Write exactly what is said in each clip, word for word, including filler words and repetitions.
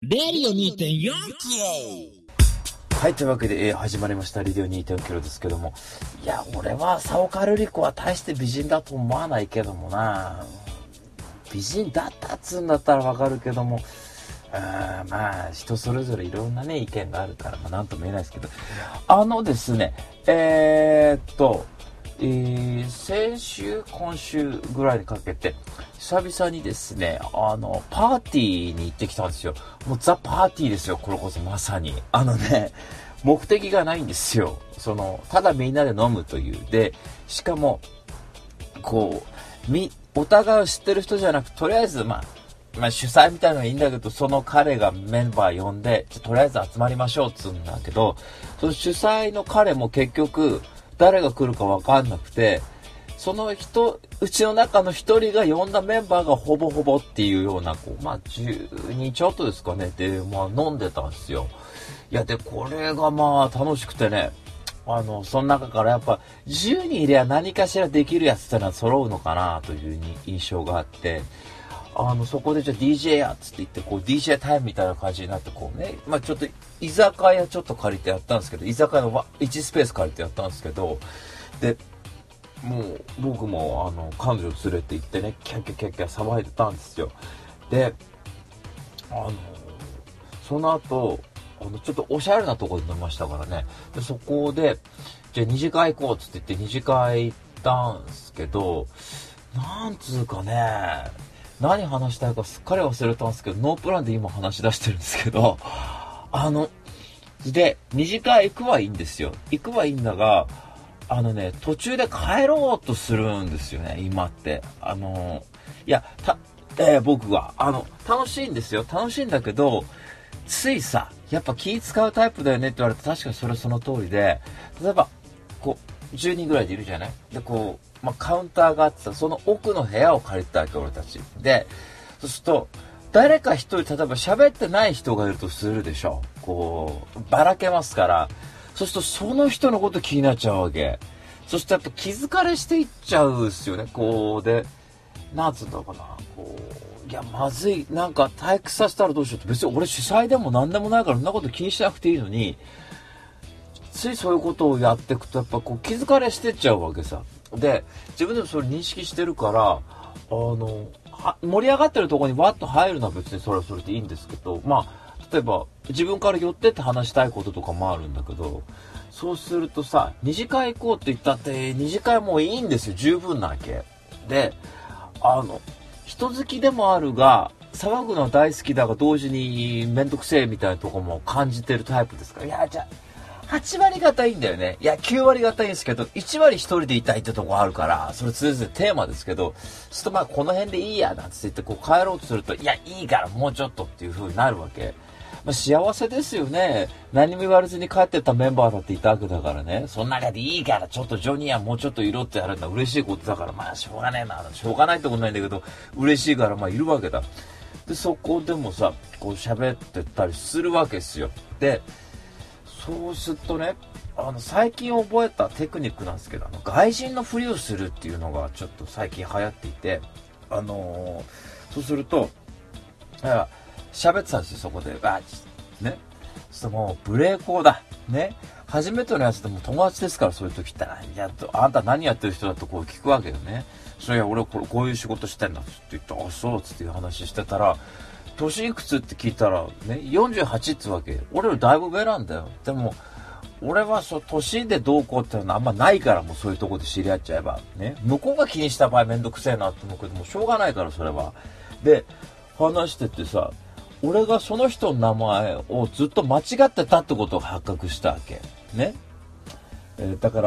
レディオ にてんよん キロ。 はい、というわけで、えー、始まりましたレディオ にてんよん キロですけども、いや俺は佐岡瑠璃子は大して美人だと思わないけどもな。美人だったっつうんだったらわかるけども、あまあ人それぞれいろんなね意見があるから、まあ、なんとも言えないですけど、あのですねえー、っとえー、先週今週ぐらいにかけて久々にですねあのパーティーに行ってきたんですよ。もうザ・パーティーですよ。これこそまさにあのね目的がないんですよ。そのただみんなで飲むというで、しかもこうみお互いを知ってる人じゃなく、とりあえずまあまあ、主催みたいなのはいいんだけど、その彼がメンバー呼んでとりあえず集まりましょうっつうんだけど、その主催の彼も結局誰が来るか分かんなくて、その人うちの中の一人が呼んだメンバーがほぼほぼっていうようなこう、まあ、じゅうにんちょっとですかねで、まあ、飲んでたんですよ。いやでこれがまあ楽しくてね、あのその中からやっぱじゅうにんいれば何かしらできるやつってのは揃うのかなという印象があって、あのそこでじゃあ ディージェー やっつって言ってこう ディージェー タイムみたいな感じになってこうね、まあちょっと居酒屋ちょっと借りてやったんですけど、居酒屋のいちスペース借りてやったんですけど、でもう僕もあの彼女を連れて行ってねキャッキャキャッキャ騒いでたんですよ。であのその後あのちょっとおしゃれなところで飲みましたからね。でそこでじゃあ二次会行こうっつって言って二次会行ったんですけど、なんつうかね何話したいかすっかり忘れたんですけど、ノープランで今話し出してるんですけど、あので二次会行くはいいんですよ。行くはいいんだが、あのね途中で帰ろうとするんですよね今って。あのいやた、えー、僕はあの楽しいんですよ。楽しいんだけど、ついさやっぱ気使うタイプだよねって言われて、確かにそれその通りで、例えばこうじゅうにんぐらいでいるじゃない。でこうまあ、カウンターがあってさ、その奥の部屋を借りたわけ俺たちで、そうすると誰か一人例えば喋ってない人がいるとするでしょ。こうばらけますから、そうするとその人のこと気になっちゃうわけ。そしてやっぱ気疲れしていっちゃうんですよね。こうでなんつうんだろうかな、こういやまずい、なんか退屈させたらどうしようって、別に俺主催でも何でもないからそんなこと気にしなくていいのに、ついそういうことをやっていくとやっぱこう気疲れしてっちゃうわけさ。で自分でもそれ認識してるから、あの盛り上がってるところにわっと入るのは別にそれはそれでいいんですけど、まあ例えば自分から寄ってって話したいこととかもあるんだけど、そうするとさ二次会行こうって言ったって二次会もういいんですよ。十分なわけで、あの人好きでもあるが騒ぐのは大好きだが同時にめんどくせえみたいなところも感じてるタイプですから、いやじゃあはちわり方いいんだよね。いやきゅうわり方いいんですけど、いちわり一人でいたいってとこあるから、それ常々テーマですけど、ちょっとまあこの辺でいいやなんて言ってこう帰ろうとすると、いやいいからもうちょっとっていう風になるわけ。まあ、幸せですよね。何も言われずに帰ってったメンバーだっていたわけだからね。その中でいいからちょっとジョニーはもうちょっといろってやるのは嬉しいことだから、まあしょうがねえな、しょうがないってことないんだけど嬉しいからまあいるわけだ。でそこでもさこう喋ってたりするわけですよ。でそうするとね、あの最近覚えたテクニックなんですけど、あの外人のふりをするっていうのがちょっと最近流行っていて、あのー、そうすると喋ってたんですよそこで。あね、そうもう無礼講だね、初めてのやつでも友達ですから、そういう時っていやあんた何やってる人だとこう聞くわけよね。それいや俺これこういう仕事してんだって言って、あそうっつっていう話してたら、年いくつって聞いたらねよんじゅうはちっつわけ。俺よりだいぶ上なんだよ。でも俺はそう年でどうこうってのはあんまないから、もうそういうとこで知り合っちゃえばね、向こうが気にした場合めんどくせえなって思うけどもしょうがないからそれは。で話しててさ、俺がその人の名前をずっと間違ってたってことが発覚したわけね、えー、だから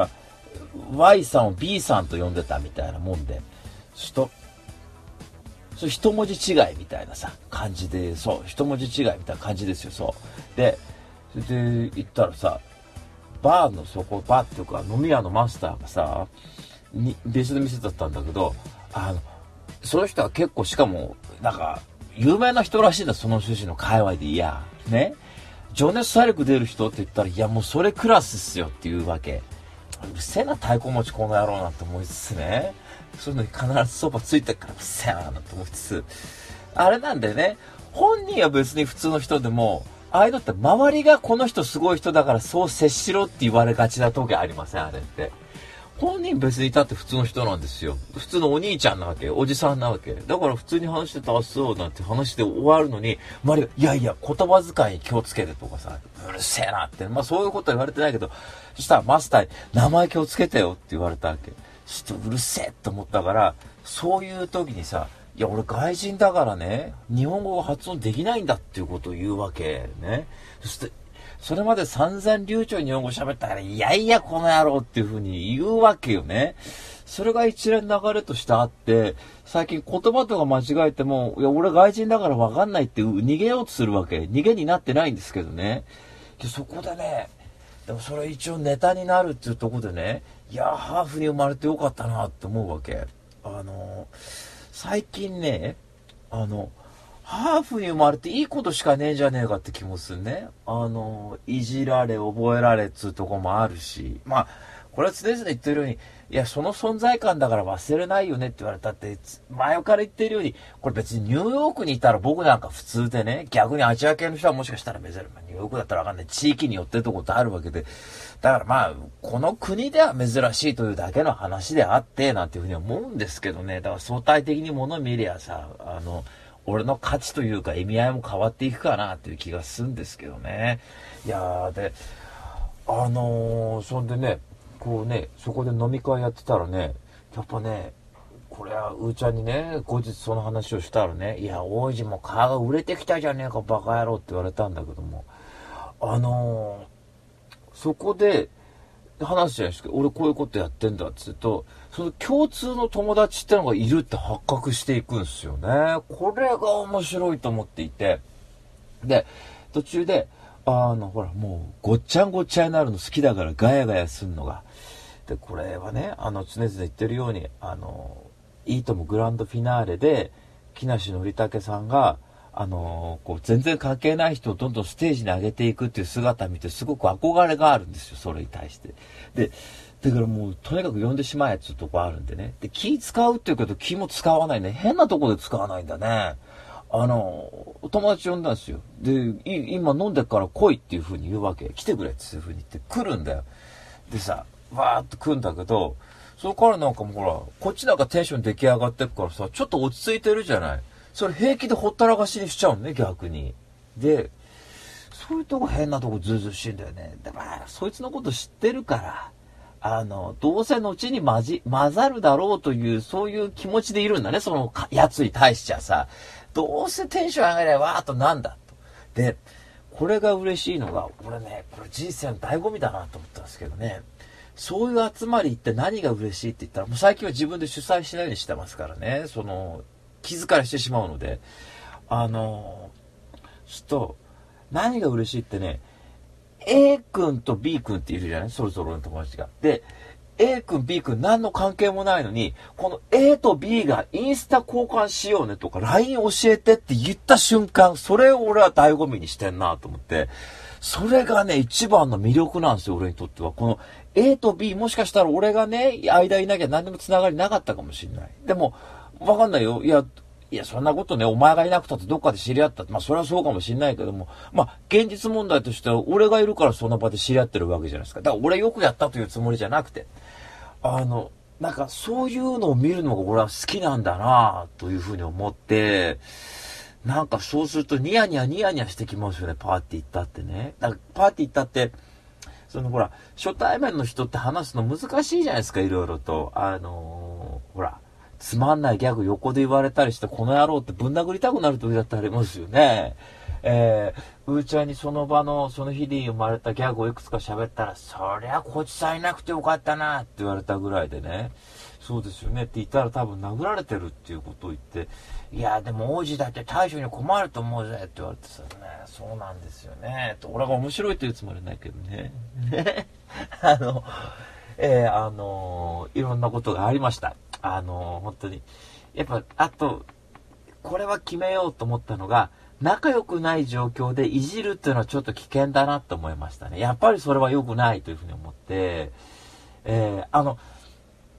Y さんを B さんと呼んでたみたいなもんで、ちょっとそれ一文字違いみたいなさ感じで、そう一文字違いみたいな感じですよ。そうでそれで行ったらさ、バーのそこバーっていうか飲み屋のマスターがさに別の店だったんだけど、あのその人は結構しかもなんか有名な人らしいんだ、その趣旨の界隈で。いやね情熱大陸出る人って言ったら、いやもうそれクラスっすよっていうわけ。うるせえな太鼓持ちこの野郎なんて思いつつね、そういうのに必ずそばついてるからうるせえななんて思いつつ、あれなんだよね、 本人は別に普通の人でも、ああいうのって周りがこの人すごい人だからそう接しろって言われがちな時ありません、あれって。本人別にいたって普通の人なんですよ。普通のお兄ちゃんなわけ、おじさんなわけ。だから普通に話してたらそうなんて話で終わるのに、周りが、いやいや、言葉遣いに気をつけてとかさ、うるせえなって。まあそういうことは言われてないけど、そしたらマスターに、名前気をつけてよって言われたわけ。ちょっとうるせえって思ったから、そういう時にさ、いや俺外人だからね、日本語が発音できないんだっていうことを言うわけね。そしてそれまで散々流暢に日本語喋ったから、いやいやこの野郎っていう風に言うわけよね。それが一連流れとしてあって、最近言葉とか間違えても、いや俺外人だから分かんないって逃げようとするわけ。逃げになってないんですけどね。そこでね、でもそれ一応ネタになるっていうところでね、いやハーフに生まれてよかったなって思うわけ。あの最近ね、あのハーフに生まれていいことしかねえんじゃねえかって気もするね。あのいじられ覚えられっつうとこもあるし、まあこれは常々言ってるように、いやその存在感だから忘れないよねって言われたって、前から言ってるように、これ別にニューヨークにいたら僕なんか普通でね、逆にアジア系の人はもしかしたら珍しい、ニューヨークだったらわかんない、地域によってるとこってあるわけで、だからまあこの国では珍しいというだけの話であってなんていうふうに思うんですけどね。だから相対的に物見りゃさ、あの俺の価値というか意味合いも変わっていくかなっていう気がするんですけどね。いやーで、あのー、そんでね、こうね、そこで飲み会やってたらね、やっぱね、これはうーちゃんにね、後日その話をしたらね、いや、王子も皮が売れてきたじゃねえか、バカ野郎って言われたんだけども、あのー、そこで話すじゃないですか、俺こういうことやってんだっつうと、その共通の友達ってのがいるって発覚していくんですよね。これが面白いと思っていて、で、途中で、あの、ほら、もう、ごっちゃんごっちゃになるの好きだからガヤガヤすんのが。で、これはね、あの、常々言ってるように、あの、いいともグランドフィナーレで、木梨憲武さんが、あの、こう、全然関係ない人をどんどんステージに上げていくっていう姿を見て、すごく憧れがあるんですよ、それに対して。で、だからもう、とにかく呼んでしまえっていうとこあるんでね。で、気使うっていうけど、気も使わないね。変なとこで使わないんだね。あの、友達呼んだんですよ。で、今飲んでから来いっていう風に言うわけ。来てくれっていう風に言って来るんだよ。でさ、わーっと来るんだけど、それからなんかもうほら、こっちなんかテンション出来上がってるからさ、ちょっと落ち着いてるじゃない。それ平気でほったらかしにしちゃうのね、逆に。で、そういうとこ変なとこずうずうしいんだよね。で、まあ、そいつのこと知ってるから、あの、どうせ後に混じ、混ざるだろうという、そういう気持ちでいるんだね、そのやつに対しちゃさ。どうせテンション上げればわーっとなんだと。で、これが嬉しいのが、俺ね、これ人生の醍醐味だなと思ったんですけどね。そういう集まりって何が嬉しいって言ったら、もう最近は自分で主催しないようにしてますからね。その、気疲れしてしまうので。あの、ちょっと、何が嬉しいってね、A 君と B 君っているじゃない、そろそろの友達が。で、A 君 B 君何の関係もないのに、この A と B がインスタ交換しようねとか ライン 教えてって言った瞬間、それを俺は醍醐味にしてんなと思って、それがね一番の魅力なんですよ、俺にとっては。この A と B、 もしかしたら俺がね間いなきゃ何でも繋がりなかったかもしれない。でもわかんないよ。いやいや、そんなことね、お前がいなくたってどっかで知り合ったって、まあそれはそうかもしれないけども、まあ現実問題としては俺がいるからその場で知り合ってるわけじゃないですか。だから俺よくやったというつもりじゃなくて、あの、なんかそういうのを見るのが俺は好きなんだなというふうに思って、なんかそうするとニヤニヤニヤニヤしてきますよね、パーティー行ったってね。だからパーティー行ったって、そのほら、初対面の人って話すの難しいじゃないですか、いろいろと。あのー、ほら、つまんないギャグ横で言われたりして、この野郎ってぶん殴りたくなる時だってありますよね。えー、うーちゃんにその場の、その日に生まれたギャグをいくつか喋ったら、そりゃこっちさんいなくてよかったなって言われたぐらいでね。そうですよねって言ったら多分殴られてるっていうことを言って、いやでも王子だって対処に困ると思うぜって言われてさ、ね、そうなんですよねと、俺が面白いと言うつもりないけどね。あの、えー、あのー、いろんなことがありました。あのー、本当に。やっぱ、あと、これは決めようと思ったのが、仲良くない状況でいじるっていうのはちょっと危険だなと思いましたね。やっぱりそれは良くないというふうに思って、えー、あの、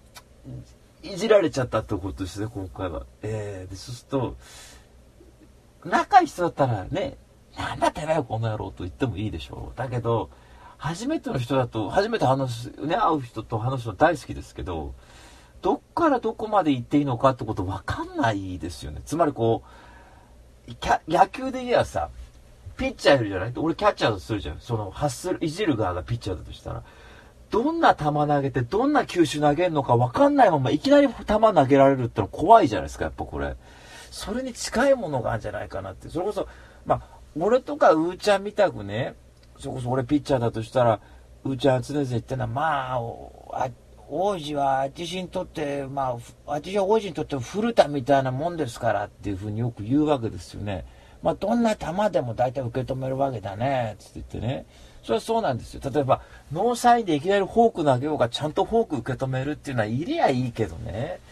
いじられちゃったってことですね、今回は。えー、でそうすると、 仲いい人だったらね、なんだってねこの野郎と言ってもいいでしょう。だけど初めての人だと、初めて話すね、会う人と話すの大好きですけど、どっからどこまで行っていいのかってこと分かんないですよね。つまりこう野球で言えばさ、ピッチャーいるじゃない、俺キャッチャーだとするじゃん。その発するいじる側がピッチャーだとしたら、どんな球投げてどんな球種投げるのか分かんないままいきなり球投げられるってのは怖いじゃないですか。やっぱこれそれに近いものがあるんじゃないかなって。それこそまあ俺とかうーちゃんみたくね、それこそ俺ピッチャーだとしたら、うーちゃんは常々言ってるのは、まあ、あ王子は私にとって、まあ、私は王子にとって古田みたいなもんですからっていうふうによく言うわけですよね。まあ、どんな球でも大体受け止めるわけだね、つって言ってね。それはそうなんですよ。例えば、ノーサインでいきなりフォーク投げようが、ちゃんとフォーク受け止めるっていうのは、いりゃいいけどね。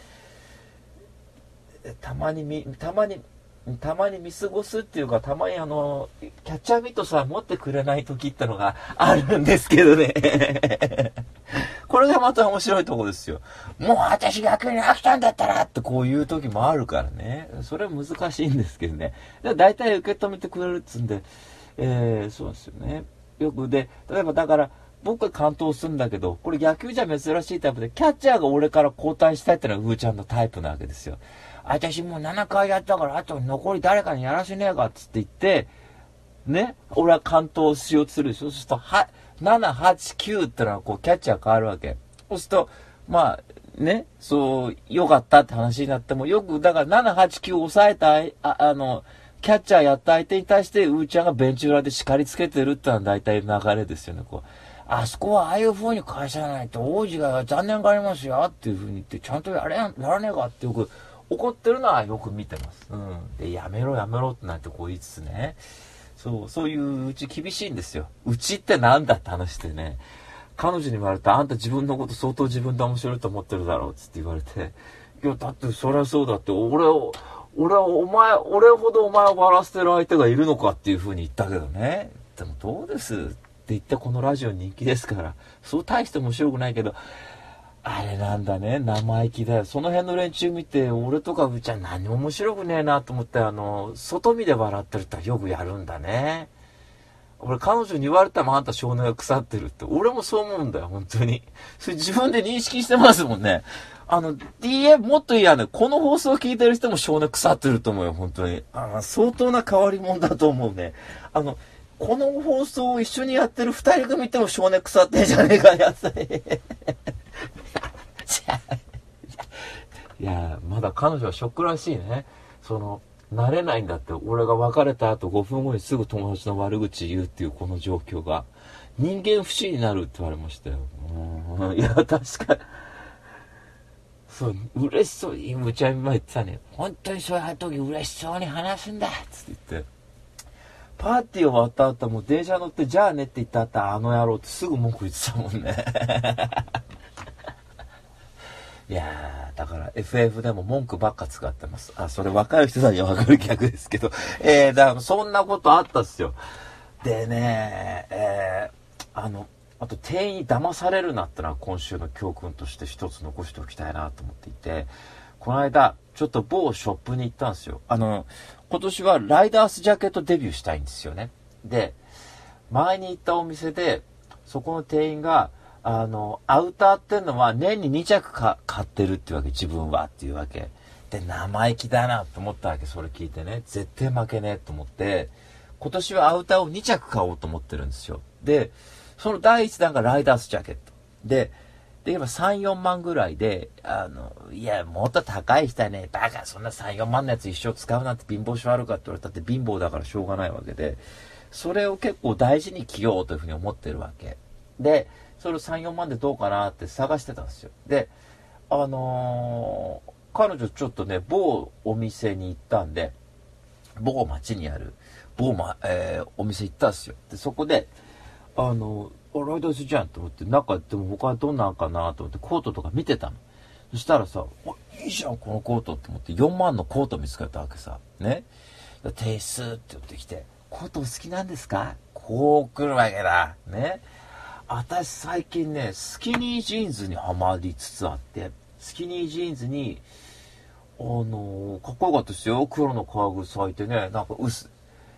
たまにみ、たまに、たまに見過ごすっていうか、たまにあの、キャッチャーミットさん持ってくれない時ってのがあるんですけどね。これがまた面白いとこですよ。もう私逆に飽きたんだったらってこういう時もあるからね。それは難しいんですけどね。で大体受け止めてくれるっつんで、えー、そうですよね。よくで、例えばだから、僕は完投するんだけど、これ野球じゃ珍しいタイプで、キャッチャーが俺から交代したいってのはうーちゃんのタイプなわけですよ。私もうななかいやったから、あと残り誰かにやらせねえかっつって言って、ね、俺は完投しようとするでしょ。そうすると、は、なな、はち、きゅうってのはこうキャッチャー変わるわけ。そうすると、まあ、ね、そう、良かったって話になっても、よく、だからなな、はち、きゅう抑えた、あ、あの、キャッチャーやった相手に対して、うーちゃんがベンチ裏で叱りつけてるってのは大体流れですよね、こう。あそこはああいう風に返さないと王子が残念がありますよっていう風に言って、ちゃんとやれやらねえかってよく怒ってるのはよく見てます。うん。で、やめろやめろってなってこう言いつつね。そう、そういううち厳しいんですよ。うちってなんだって話してね。彼女に言われた、あんた自分のこと相当自分で面白いと思ってるだろうつって言われて、いや、だってそりゃそうだって、俺を、俺はお前、俺ほどお前を笑わせてる相手がいるのかっていう風に言ったけどね。でもどうですって言ってこのラジオ人気ですから、そう大して面白くないけど、あれなんだね、生意気だよ。その辺の連中見て、俺とかうちゃん何も面白くねえなと思って、あの、外見で笑ってるってよくやるんだね。俺彼女に言われたらあんた少年が腐ってるって。俺もそう思うんだよ、本当に。それ自分で認識してますもんね。あの、ディーエム もっといいやね。この放送を聞いてる人も少年腐ってると思うよ、本当に。あ相当な変わり者だと思うね。あの、この放送を一緒にやってる二人組っても少年腐ってんじゃねえか、やつ。いや、まだ彼女はショックらしいね。その、慣れないんだって。俺が別れた後ごふんごにすぐ友達の悪口言うっていうこの状況が。人間不信になるって言われましたよ。うん、いや、確かに。そう、嬉しそうに、むちゃみま言ってたね。本当にそういう時嬉しそうに話すんだつって言って。パーティー終わった後も電車乗ってじゃあねって言った後あの野郎ってすぐ文句言ってたもんね。いやー、だから エフエフ でも文句ばっか使ってます。あ、それ若い人だにはわかる逆ですけど。えー、だからそんなことあったっすよ。でね、えー、あの、あと店員に騙されるなってのは今週の教訓として一つ残しておきたいなと思っていて、この間、ちょっと某ショップに行ったんですよ。あの、今年はライダースジャケットデビューしたいんですよね。で、前に行ったお店で、そこの店員が、あの、アウターってのは年ににちゃくか買ってるってわけ、自分はっていうわけ。で、生意気だなと思ったわけ、それ聞いてね。絶対負けねえと思って、今年はアウターをにちゃく買おうと思ってるんですよ。で、その第一弾がライダースジャケット。で、で、今さん、よんまんぐらいで、あの、いや、もっと高い人はね、バカ、そんなさん、よんまんのやつ一生使うなんて貧乏症あるかって言われたって貧乏だからしょうがないわけで、それを結構大事に着ようというふうに思ってるわけ。で、それをさん、よんまんでどうかなって探してたんですよ。で、あのー、彼女ちょっとね、某お店に行ったんで、某町にある、某、まえー、お店行ったんですよ。で、そこで、あの、ライダースじゃんと思って、中でも他はどんなんかなと思ってコートとか見てたの。そしたらさ、いいじゃんこのコートって思ってよんまんのコート見つけたわけさ。ね。提出って言ってきて、コートお好きなんですか？こう来るわけだ。ね。私最近ね、スキニージーンズにハマりつつあって、スキニージーンズに、 あのー、かっこよかったですよ。黒の革靴履いてね、なんか薄、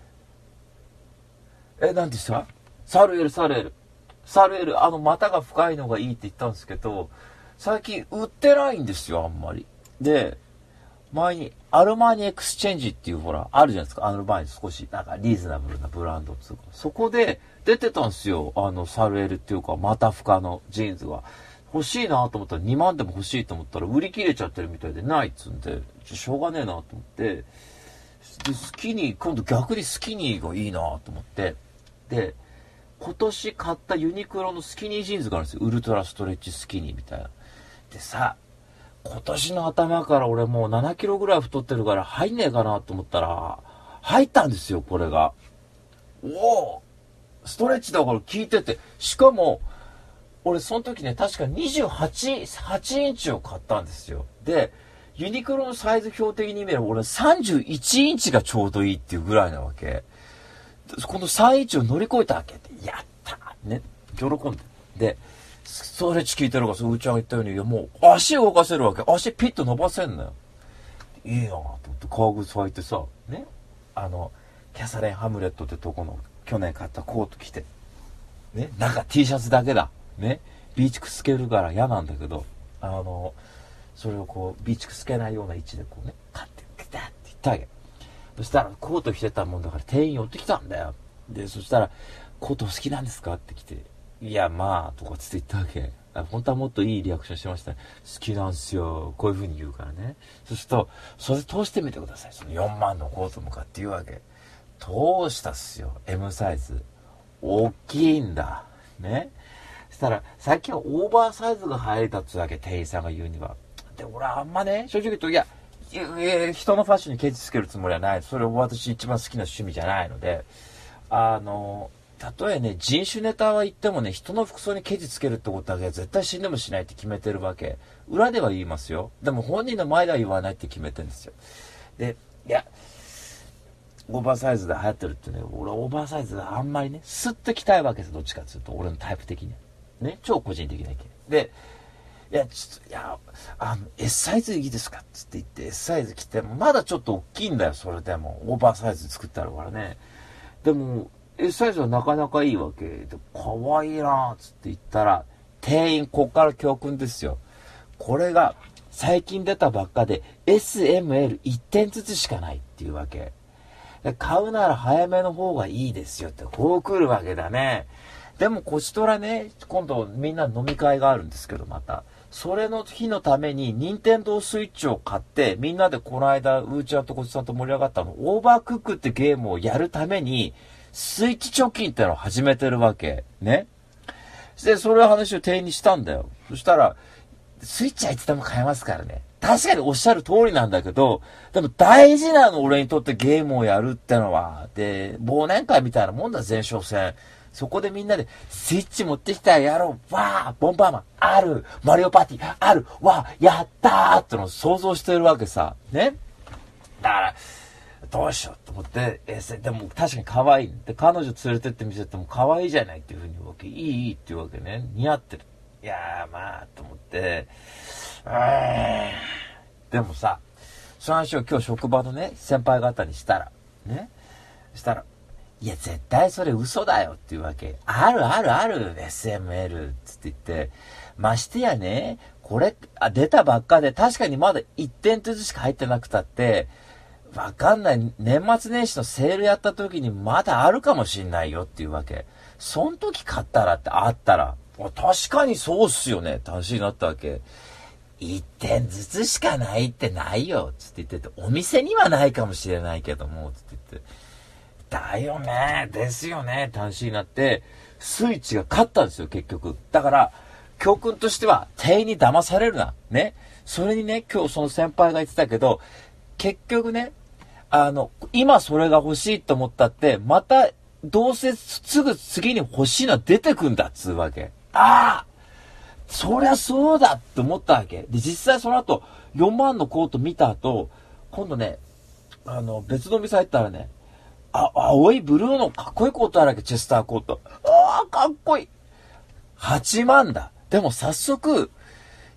え、なんでしたサルエル、サルエル。サルエル、あの、股が深いのがいいって言ったんですけど、最近売ってないんですよ、あんまり。で、前に、アルマーニエクスチェンジっていうほら、あるじゃないですか。アルマーニ少し、なんかリーズナブルなブランドっつうか。そこで出てたんですよ。あの、サルエルっていうか、股深のジーンズが。欲しいなと思ったら、にまんでも欲しいと思ったら、売り切れちゃってるみたいでないっつうんで、しょうがねえなと思って、で、スキニー、今度逆にスキニーがいいなと思って、で、今年買ったユニクロのスキニージーンズがあるんですよ。ウルトラストレッチスキニーみたいな。でさ、今年の頭から俺もうななキロぐらい太ってるから入んねえかなと思ったら、入ったんですよ、これが。おおストレッチだから効いてて。しかも、俺その時ね、確かにじゅうはち、はちインチを買ったんですよ。で、ユニクロのサイズ表的に見れば俺さんじゅういちインチがちょうどいいっていうぐらいなわけ。このさんインチを乗り越えたわけで、やったね、喜んで。で、ストレッチ効いてるから、そう、うちゃんが言ったように、いやもう足動かせるわけ。足ピッと伸ばせんのよ。いいなぁと思って革靴履いてさ、ね。あの、キャサレン・ハムレットってとこの去年買ったコート着て、ね。なんか T シャツだけだ。ね。ビーチクつけるから嫌なんだけど、あの、それをこう、ビーチクつけないような位置でこうね、カッて、キタッて言ったわけ。そしたらコート着てたもんだから店員寄ってきたんだよ。で、そしたら、コート好きなんですかって来て、いや、まあ、とかつって言ったわけ。本当はもっといいリアクションしてましたね。好きなんすよ。こういう風に言うからね。そうすると、それ通してみてください。そのよんまんのコートもかって言うわけ。通したっすよ。M サイズ。大きいんだ。ね。そしたら、さっきはオーバーサイズが入れたっつうわけ。店員さんが言うには。で、俺はあんまね、正直言うと、いや、いや人のファッションにケチつけるつもりはない。それを私一番好きな趣味じゃないので、あの、たとえね、人種ネタは言ってもね、人の服装にケチつけるってことだけは絶対死んでもしないって決めてるわけ。裏では言いますよ。でも本人の前では言わないって決めてるんですよ。で、いや、オーバーサイズで流行ってるってね、俺オーバーサイズであんまりね、スッと着たいわけです。どっちかっていうと、俺のタイプ的に。ね、超個人的な意見。で、いや、ちょっと、いや、あの、S サイズいいですかつって言って、S サイズ着ても、まだちょっと大きいんだよ、それでも。オーバーサイズ作ってあるからね。でも、S サイズはなかなかいいわけで、かわいいなーつって言ったら、店員、こっから教訓ですよ。これが、最近出たばっかで、エスエムエルいってんずつしかないっていうわけ。で買うなら早めの方がいいですよって、こう来るわけだね。でも、こちとらね、今度みんな飲み会があるんですけど、また。それの日のために、ニンテンドースイッチを買って、みんなでこの間、うーちゃんとこちさんと盛り上がったの、オーバークックってゲームをやるために、スイッチ貯金ってのを始めてるわけ。ね。で、それを話を店員にしたんだよ。そしたら、スイッチはいつでも買えますからね。確かにおっしゃる通りなんだけど、でも大事なの俺にとってゲームをやるってのは。で、忘年会みたいなもんだ、前哨戦。そこでみんなで、スイッチ持ってきたらやろう。わー、ボンバーマン、ある。マリオパーティー、ある。わー、やったーってのを想像してるわけさ。ね。だから、どうしようと思って、えでも確かに可愛い。で、彼女連れてって見せても可愛いじゃないっていう風に言うわけ。いい、いいって言うわけね。似合ってる。いやー、まあ、と思って、うーん。でもさ、その話を今日職場のね、先輩方にしたら、ね。したら、いや、絶対それ嘘だよっていうわけ。あるあるある、エスエムエル つって言って、ましてやね、これ、あ、出たばっかで、確かにまだいってんずつしか入ってなくたって、わかんない。年末年始のセールやった時にまだあるかもしんないよっていうわけ。そん時買ったらってあったら、確かにそうっすよねって話になったわけ。いってんずつしかないってないよつって言ってて、お店にはないかもしれないけども、つって言って。だよね、ですよねって話になって、スイッチが勝ったんですよ、結局。だから、教訓としては、店員に騙されるな。ね。それにね、今日その先輩が言ってたけど、結局ね、あの、今それが欲しいと思ったって、また、どうせすぐ次に欲しいのは出てくんだっつうわけ。ああそりゃそうだって思ったわけ。で、実際その後、よんまんのコート見た後、今度ね、あの、別の店入ったらね、あ、青いブルーのかっこいいコートあるわけ、チェスターコート。ああ、かっこいい。はちまんだ。でも早速、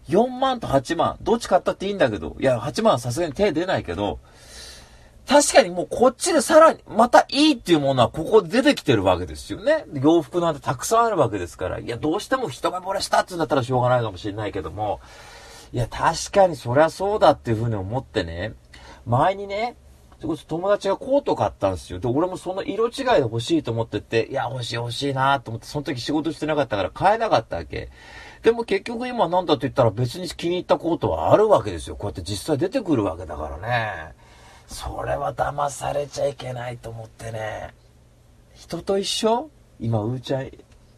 よんまんとはちまん、どっち買ったっていいんだけど、いや、はちまんはさすがに手出ないけど、確かにもうこっちでさらに、またいいっていうものはここで出てきてるわけですよね。洋服なんてたくさんあるわけですから。いや、どうしても一目惚れしたって言うんだったらしょうがないかもしれないけども、いや、確かにそりゃそうだっていうふうに思ってね、前にね、友達がコート買ったんですよ。で、俺もその色違いで欲しいと思ってて、いや、欲しい欲しいなと思って、その時仕事してなかったから買えなかったわけ。でも結局今なんだって言ったら別に気に入ったコートはあるわけですよ。こうやって実際出てくるわけだからね。それは騙されちゃいけないと思ってね。人と一緒？今、うーちゃん。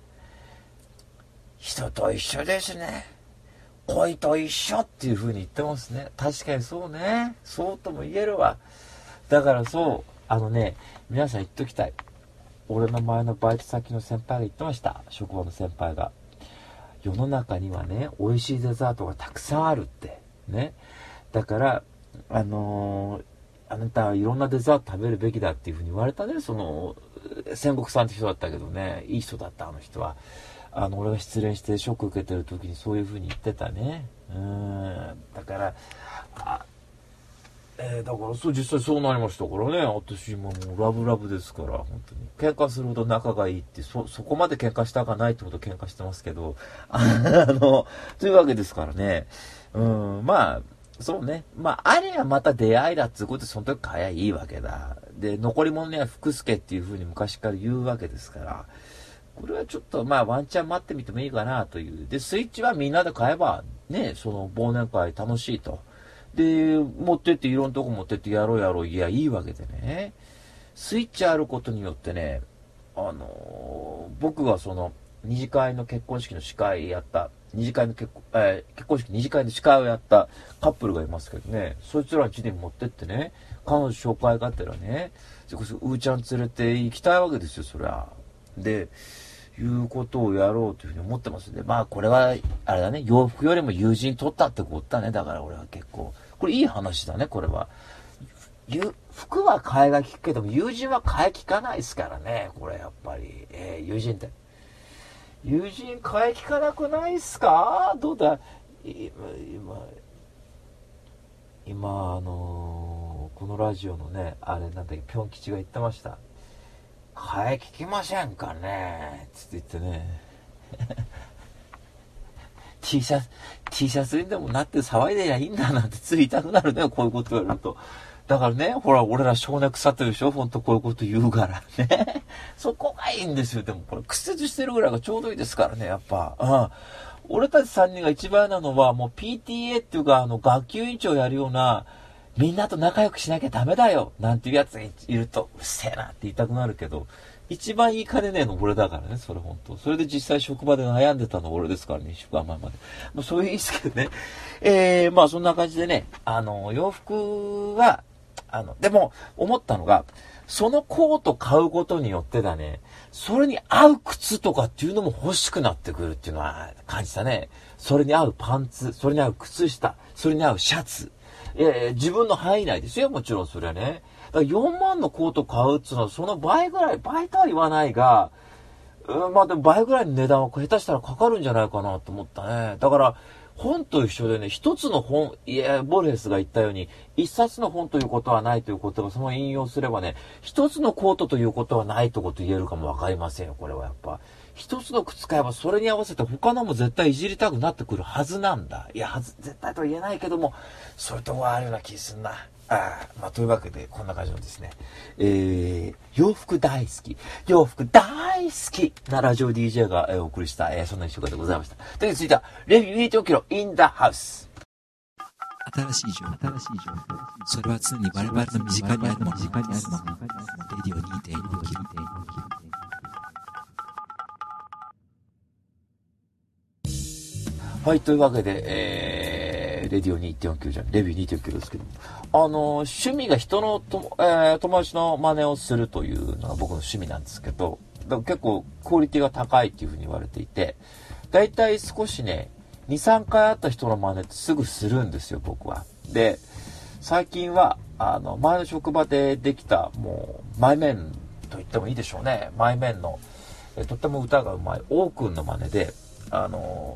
人と一緒ですね。恋と一緒っていう風に言ってますね。確かにそうね。そうとも言えるわ。だからそう、あのね、皆さん言っときたい。俺の前のバイト先の先輩が言ってました。職場の先輩が。世の中にはね、美味しいデザートがたくさんあるって。ね。だから、あのー、あなたはいろんなデザート食べるべきだっていうふうに言われたね。その、戦国さんって人だったけどね、いい人だった、あの人は。あの、俺が失恋してショック受けてる時にそういうふうに言ってたね。うーん。だから、あえー、だからそう、実際そうなりましたからね。私今もうラブラブですから、本当に。喧嘩するほど仲がいいって、そ、そこまで喧嘩したかないってこと喧嘩してますけど、あの、というわけですからね。うん、まあ、そうね。まあ、あれはまた出会いだっつうことで、その時買えばいいわけだ。で、残り物には福助っていう風に昔から言うわけですから、これはちょっと、まあ、ワンチャン待ってみてもいいかなという。で、スイッチはみんなで買えば、ね、その忘年会楽しいと。で、持ってって、いろんなとこ持ってってやろうやろう。いや、いいわけでね。スイッチあることによってね、あのー、僕がその、二次会の結婚式の司会やった、二次会の結婚、えー、結婚式二次会の司会をやったカップルがいますけどね、そいつらの家に持ってってね、彼女紹介があったらね、それこそうーちゃん連れて行きたいわけですよ、そりゃ。で、いうことをやろうというふうに思ってますんで、まあこれは、あれだね、洋服よりも友人取ったってことだね、だから俺は結構。これいい話だね、これは。服は替えが利くけども、友人は替え利かないですからね、これやっぱり。えー、友人って。友人替え利かなくないっすか？どうだ今、今、今、あのー、このラジオのね、あれなんだっけ、ぴょん吉が言ってました。替え利きませんかねつって言ってね。T シャツ、T シャツにでもなって騒いでりゃいいんだなんてつい言いたくなるね、こういうこと言われると。だからね、ほら、俺ら少年腐ってるでしょ、ほんとこういうこと言うからね。そこがいいんですよ。でもこれ、屈折してるぐらいがちょうどいいですからね、やっぱ。うん。俺たちさんにんが一番なのは、もう ピーティーエー っていうか、あの、学級委員長やるような、みんなと仲良くしなきゃダメだよなんていうやつがいると、うっせえなって言いたくなるけど、一番いい金ねえの俺だからね、それ本当。それで実際職場で悩んでたの俺ですからね、一週間前まで。まあそういういいですけどね。えー、まあそんな感じでね、あの、洋服は、あの、でも思ったのが、そのコート買うことによってだね、それに合う靴とかっていうのも欲しくなってくるっていうのは感じたね。それに合うパンツ、それに合う靴下、それに合うシャツ。いやいや、自分の範囲内ですよ、もちろんそれはね。だからよんまんのコート買うっていうのはその倍ぐらい、倍とは言わないが、うん、まあでも倍ぐらいの値段は下手したらかかるんじゃないかなと思ったね。だから、本と一緒でね、一つの本、いや、ボルヘスが言ったように、一冊の本ということはないということが、その引用すればね、一つのコートということはないということ言えるかもわかりませんよ、これはやっぱ。一つの靴買えばそれに合わせて他のも絶対いじりたくなってくるはずなんだ。いや、はず、絶対とは言えないけども、そういうとこはあるような気すんな。ああ、まあ、というわけで、こんな感じのですね、えー、洋服大好き、洋服大好きなラジオ ディージェー が、えー、お送りした、えー、そんな一週間でございました。という続いては、レビューにじゅうよんキロ in the house。 新しい情報、新しい情報。それは常に我々の身近にあるもの。身近にあるもの。レディオ にてんよん キロ。 はい、というわけで、えー、レディオ にてんよん キロじゃん、レビュー にてんよん キロですけども、あのー、趣味が人のと、えー、友達の真似をするというのが僕の趣味なんですけど、だから結構クオリティが高いっていうふうに言われていて、だいたい少しね、に、さんかい会った人の真似ってすぐするんですよ、僕は。で、最近は、あの、前の職場でできた、もう、前面と言ってもいいでしょうね。前面の、えとっても歌がうまい、王くんの真似で、あのー、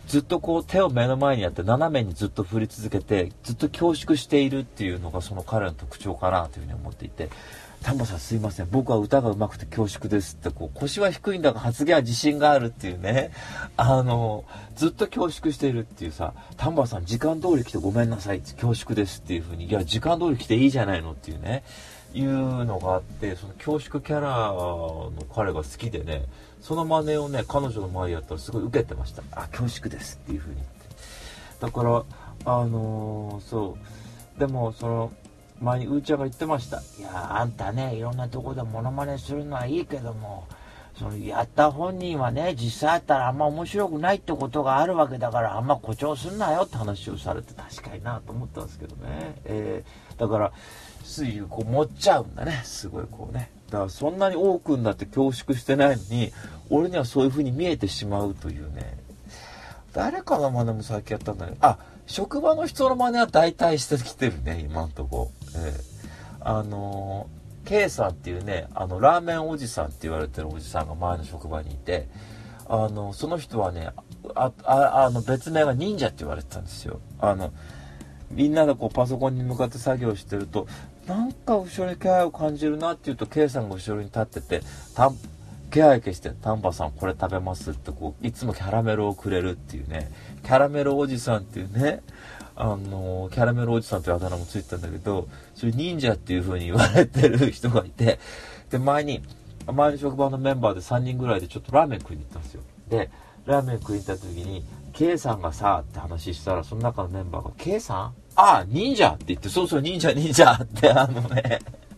ずっとこう手を目の前にやって斜めにずっと振り続けてずっと恐縮しているっていうのがその彼の特徴かなというふうに思っていて、丹波さんすいません、僕は歌が上手くて恐縮ですってこう腰は低いんだが発言は自信があるっていうね、あのずっと恐縮しているっていうさ、丹波さん時間通り来てごめんなさいって恐縮ですっていうふうに、いや時間通り来ていいじゃないのっていうねいうのがあって、その恐縮キャラの彼が好きでね、その真似をね彼女の前でやったらすごい受けてました。あ、恐縮ですっていう風に言って、だからあのー、そうでもその前にうーちゃんが言ってました。いやあんたねいろんなとこでモノマネするのはいいけども、そのやった本人はね実際あったらあんま面白くないってことがあるわけだから、あんま誇張すんなよって話をされて、確かになと思ったんですけどね、えー、だからついこう持っちゃうんだね、すごいこうね。だからそんなに多くになって恐縮してないのに俺にはそういう風に見えてしまうというね。誰かの真似も最近やったんだね。あ、職場の人の真似は大体してきてるね今んとこ、えー、あのー、K さんっていうね、あのラーメンおじさんって言われてるおじさんが前の職場にいて、あのその人はね あ, あ, あの別名が忍者って言われてたんですよ。あのみんなでこうパソコンに向かって作業してるとなんか後ろに気配を感じるなっていうと K さんが後ろに立っててたん気配消して丹波さんこれ食べますってこういつもキャラメルをくれるっていうね、キャラメルおじさんっていうね、あのキャラメルおじさんというあだ名もついてたんだけど、それ忍者っていう風に言われてる人がいて、で前に前の職場のメンバーでさんにんぐらいでちょっとラーメン食いに行ったんですよ。でラーメン食いに行った時に K さんがさって話したら、その中のメンバーが K さんああ忍者って言って、そうそう忍者忍者ってあのね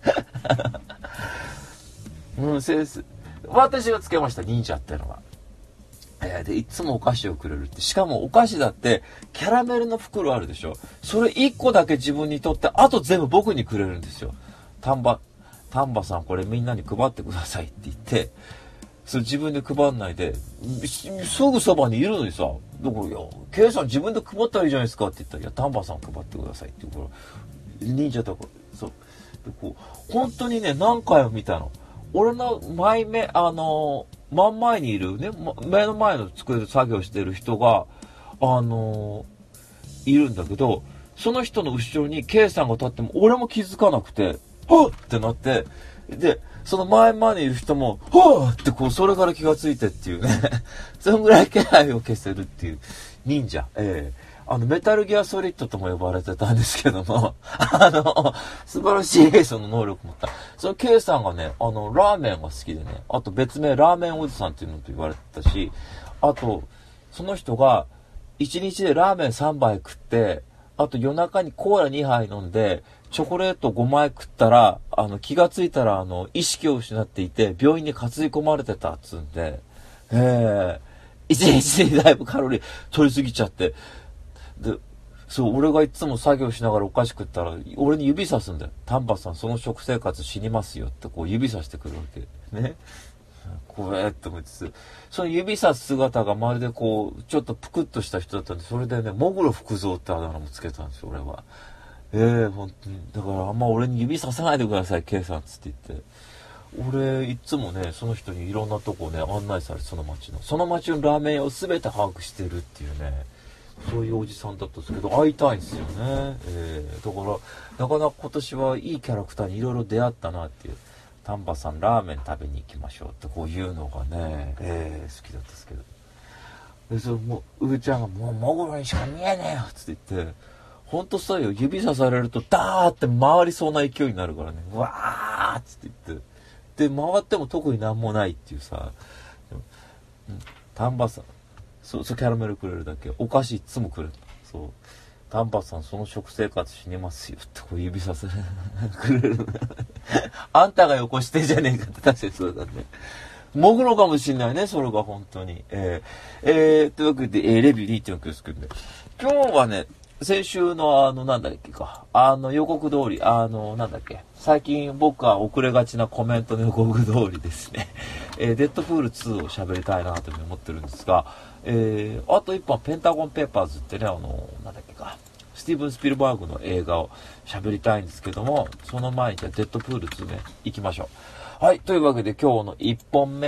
うんセンス私がつけました、忍者ってのは。えー、でいつもお菓子をくれるって、しかもお菓子だってキャラメルの袋あるでしょ、それいっこだけ自分にとってあと全部僕にくれるんですよ。丹波丹波さんこれみんなに配ってくださいって言って、それ自分で配んないですぐそばにいるのにさ、だからいや K さん自分で配ったらいいじゃないですかって言ったら、いや丹波さん配ってくださいって言うから忍者とかそうでこう本当にね何回も見たの。俺の前目あの真ん前にいるね、目の前の机で作業してる人があのいるんだけど、その人の後ろに K さんが立っても俺も気づかなくて、はっってなって、でその前までいる人もはっってこうそれから気がついてっていうねそのぐらい気配を消せるっていう忍者、ええーあのメタルギアソリッドとも呼ばれてたんですけどもあの素晴らしいその能力を持った。その K さんがねあのラーメンが好きでね、あと別名ラーメンおじさんっていうのと言われてたし、あとその人がいちにちでラーメンさんばい食って、あと夜中にコーラにはい飲んでチョコレートごまい食ったら、あの気がついたらあの意識を失っていて病院に担い込まれてたっつうんで、えー、いちにちにだいぶカロリー取りすぎちゃって、でそう俺がいつも作業しながらお菓子食ったら俺に指さすんだよ。丹波さんその食生活死にますよってこう指さしてくるわけね。こうやって思って、その指さす姿がまるでこうちょっとぷくっとした人だったんで、それでねもぐろ福蔵ってあだ名もつけたんですよ俺は。ええー、本当にだからあんま俺に指ささないでください K さんつって言って、俺いつもねその人にいろんなとこね案内されて、その町のその町のラーメン屋を全て把握してるっていうね、そういうおじさんだったんですけど会いたいんですよね、えー、だからなかなか今年はいいキャラクターにいろいろ出会ったなっていう。丹波さんラーメン食べに行きましょうってこういうのがね、えー、好きだったんですけど、でそれもううーちゃんがもうもぐろにしか見えねえよって言って、ほんとそうよ、指さされるとダーって回りそうな勢いになるからね、うわーって言ってで回っても特になんもないっていうさ、うん、丹波さんそうそうキャラメルくれるだけ、お菓子いつもくれる、そう丹波さんその食生活死にますよってこう指させくれるあんたがよこしてんじゃねえかって確かにそうだね、もぐろかもしんないねそれが本当に、えーえー、というわけで、えー、レビュー にてんよん ですけどね、今日はね先週のあのなんだっけかあの予告通り、あのなんだっけ最近僕は遅れがちなコメントの予告通りですね、えー、デッドプールツーを喋りたいなというふうに思ってるんですが、えー、あと一本ペンタゴンペーパーズってね、あのなんだっけかスティーブン・スピルバーグの映画を喋りたいんですけども、その前にじゃあデッドプールツーね行きましょう。はい、というわけで今日のいっぽんめは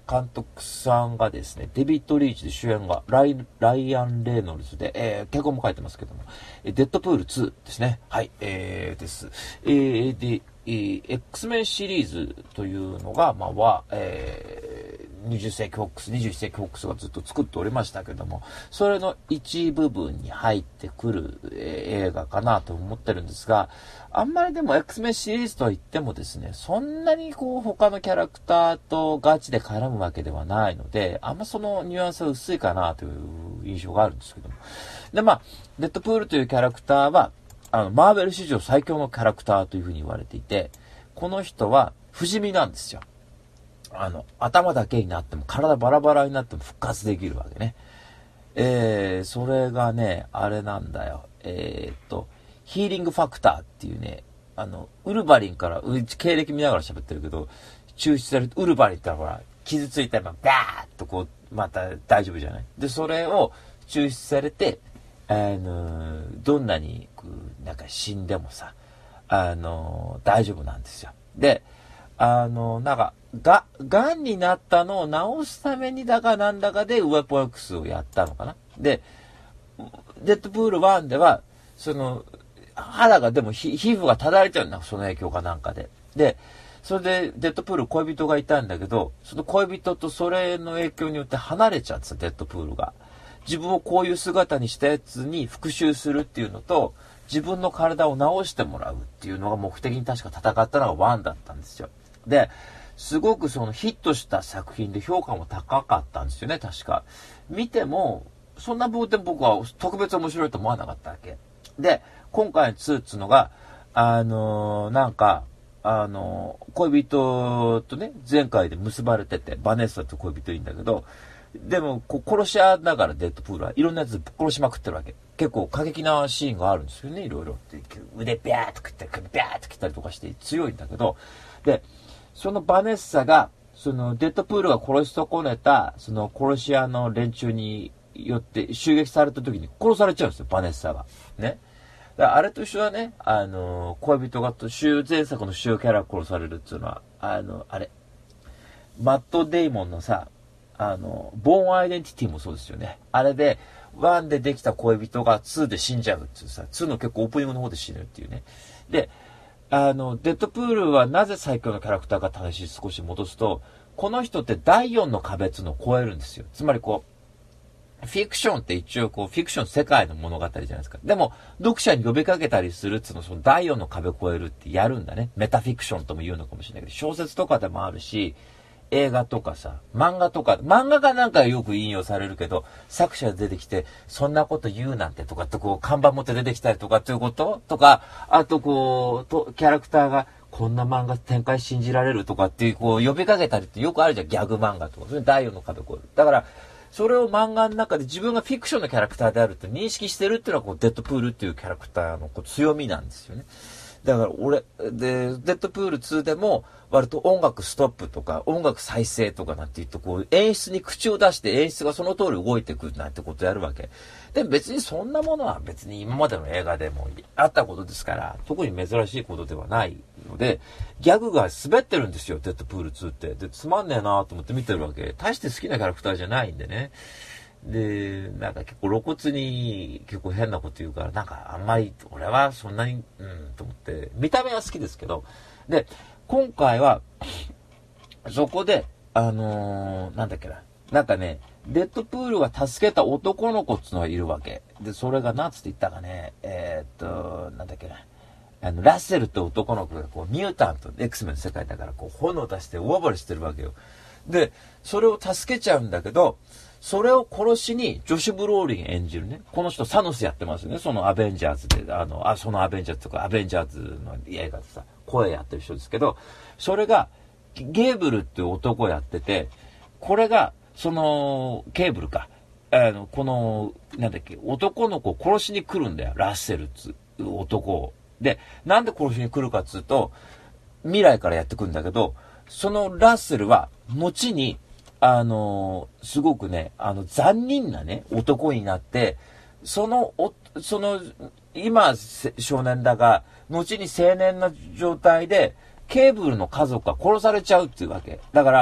監督さんがですね、デビッド・リーチで主演がライ、ライアン・レイノルズで、えー、脚本も書いてますけども、デッドプールツーですね。はい、えー、です。えー、で、えー、X メンシリーズというのが、まあ、は、えー、にじゅっ世紀フォックス、にじゅういっ世紀フォックスがずっと作っておりましたけども、それの一部分に入ってくる、えー、映画かなと思ってるんですが、あんまりでも X メンシリーズとは言ってもですね、そんなにこう他のキャラクターとガチで絡むわけではないので、あんまそのニュアンスは薄いかなという印象があるんですけども。で、まあ、デッドプールというキャラクターは、あの、マーベル史上最強のキャラクターというふうに言われていて、この人は不死身なんですよ。あの、頭だけになっても、体バラバラになっても復活できるわけね。えー、それがね、あれなんだよ。えー、っと、ヒーリングファクターっていうね、あの、ウルヴァリンから、うち経歴見ながら喋ってるけど、抽出されて、ウルヴァリンってほら、傷ついたら、バーッとこう、また大丈夫じゃない？で、それを抽出されて、あの、どんなに、なんか死んでもさ、あの、大丈夫なんですよ。で、あの、なんか、が、がんになったのを治すためにだかなんだかでウェポ X をやったのかな。で、デッドプールワンでは、その、肌がでも皮膚がただれちゃうんだ、その影響かなんかで。で、それでデッドプール恋人がいたんだけど、その恋人とそれの影響によって離れちゃってた、デッドプールが。自分をこういう姿にしたやつに復讐するっていうのと、自分の体を治してもらうっていうのが目的に確か戦ったのがワンだったんですよ。で、すごくそのヒットした作品で評価も高かったんですよね、確か。見ても、そんな部分で僕は特別面白いと思わなかったわけ。で、今回のツーっていうのが、あのー、なんか、あのー、恋人とね、前回で結ばれてて、バネッサと恋人いいんだけど、でも、こう殺し屋ながらデッドプールはいろんなやつ殺しまくってるわけ。結構過激なシーンがあるんですよね、いろいろ。腕ビャーっと切ったり、首ビャーっと切ったりとかして強いんだけど、で、そのバネッサが、そのデッドプールが殺し損ねた、その殺し屋の連中によって襲撃された時に殺されちゃうんですよ、バネッサが。ね。あれと一緒はね、あの、恋人がと、主前作の主要キャラが殺されるっていうのは、あの、あれ、マット・デイモンのさ、あの、ボーン・アイデンティティもそうですよね。あれで、ワンでできた恋人がツーで死んじゃうっていうさ、ツーの結構オープニングの方で死ぬっていうね。で、あの、デッドプールはなぜ最強のキャラクターか話少し戻すと、この人ってだいよんの壁っていうのを超えるんですよ。つまりこう、フィクションって一応こう、フィクション世界の物語じゃないですか。でも、読者に呼びかけたりするっていうのをそのだいよんの壁を超えるってやるんだね。メタフィクションとも言うのかもしれないけど、小説とかでもあるし、映画とかさ、漫画とか、漫画がなんかよく引用されるけど、作者出てきて、そんなこと言うなんてとかってこう、看板持って出てきたりとかっていうこととか、あとこう、とキャラクターが、こんな漫画展開信じられるとかっていう、こう、呼びかけたりってよくあるじゃん、ギャグ漫画とか。それだいよんの壁を超える。だから、それを漫画の中で自分がフィクションのキャラクターであるって認識してるっていうのは、こう、デッドプールっていうキャラクターのこう強みなんですよね。だから俺、で、デッドプールツーでも、割と音楽ストップとか、音楽再生とかなんて言うと、こう、演出に口を出して演出がその通り動いてくるなんてことやるわけ。でも別にそんなものは別に今までの映画でもあったことですから、特に珍しいことではないので、ギャグが滑ってるんですよ、デッドプールツーって。で、つまんねえなと思って見てるわけ。大して好きなキャラクターじゃないんでね。で、なんか結構露骨に結構変なこと言うから、なんかあんまり俺はそんなに、うんと思って、見た目は好きですけど、で、今回は、そこで、あのー、なんだっけな、なんかね、デッドプールが助けた男の子っていうのがいるわけ。で、それが何つって言ったかね、えー、っと、なんだっけな、あの、ラッセルって男の子がこう、ミュータント、X メンの世界だからこう、炎を出して大暴れしてるわけよ。で、それを助けちゃうんだけど、それを殺しに、ジョシュ・ブローリン演じるね。この人、サノスやってますよね。そのアベンジャーズで、あの、あ、そのアベンジャーズとか、アベンジャーズの映画でさ、声やってる人ですけど、それが、ゲーブルっていう男をやってて、これが、その、ケーブルか。あの、この、なんだっけ、男の子を殺しに来るんだよ。ラッセルっつう男を。で、なんで殺しに来るかっつうと、未来からやってくるんだけど、そのラッセルは、後に、あのー、すごくね、あの、残忍なね、男になって、その、お、その、今、少年だが、後に青年な状態で、ケーブルの家族が殺されちゃうっていうわけ。だから、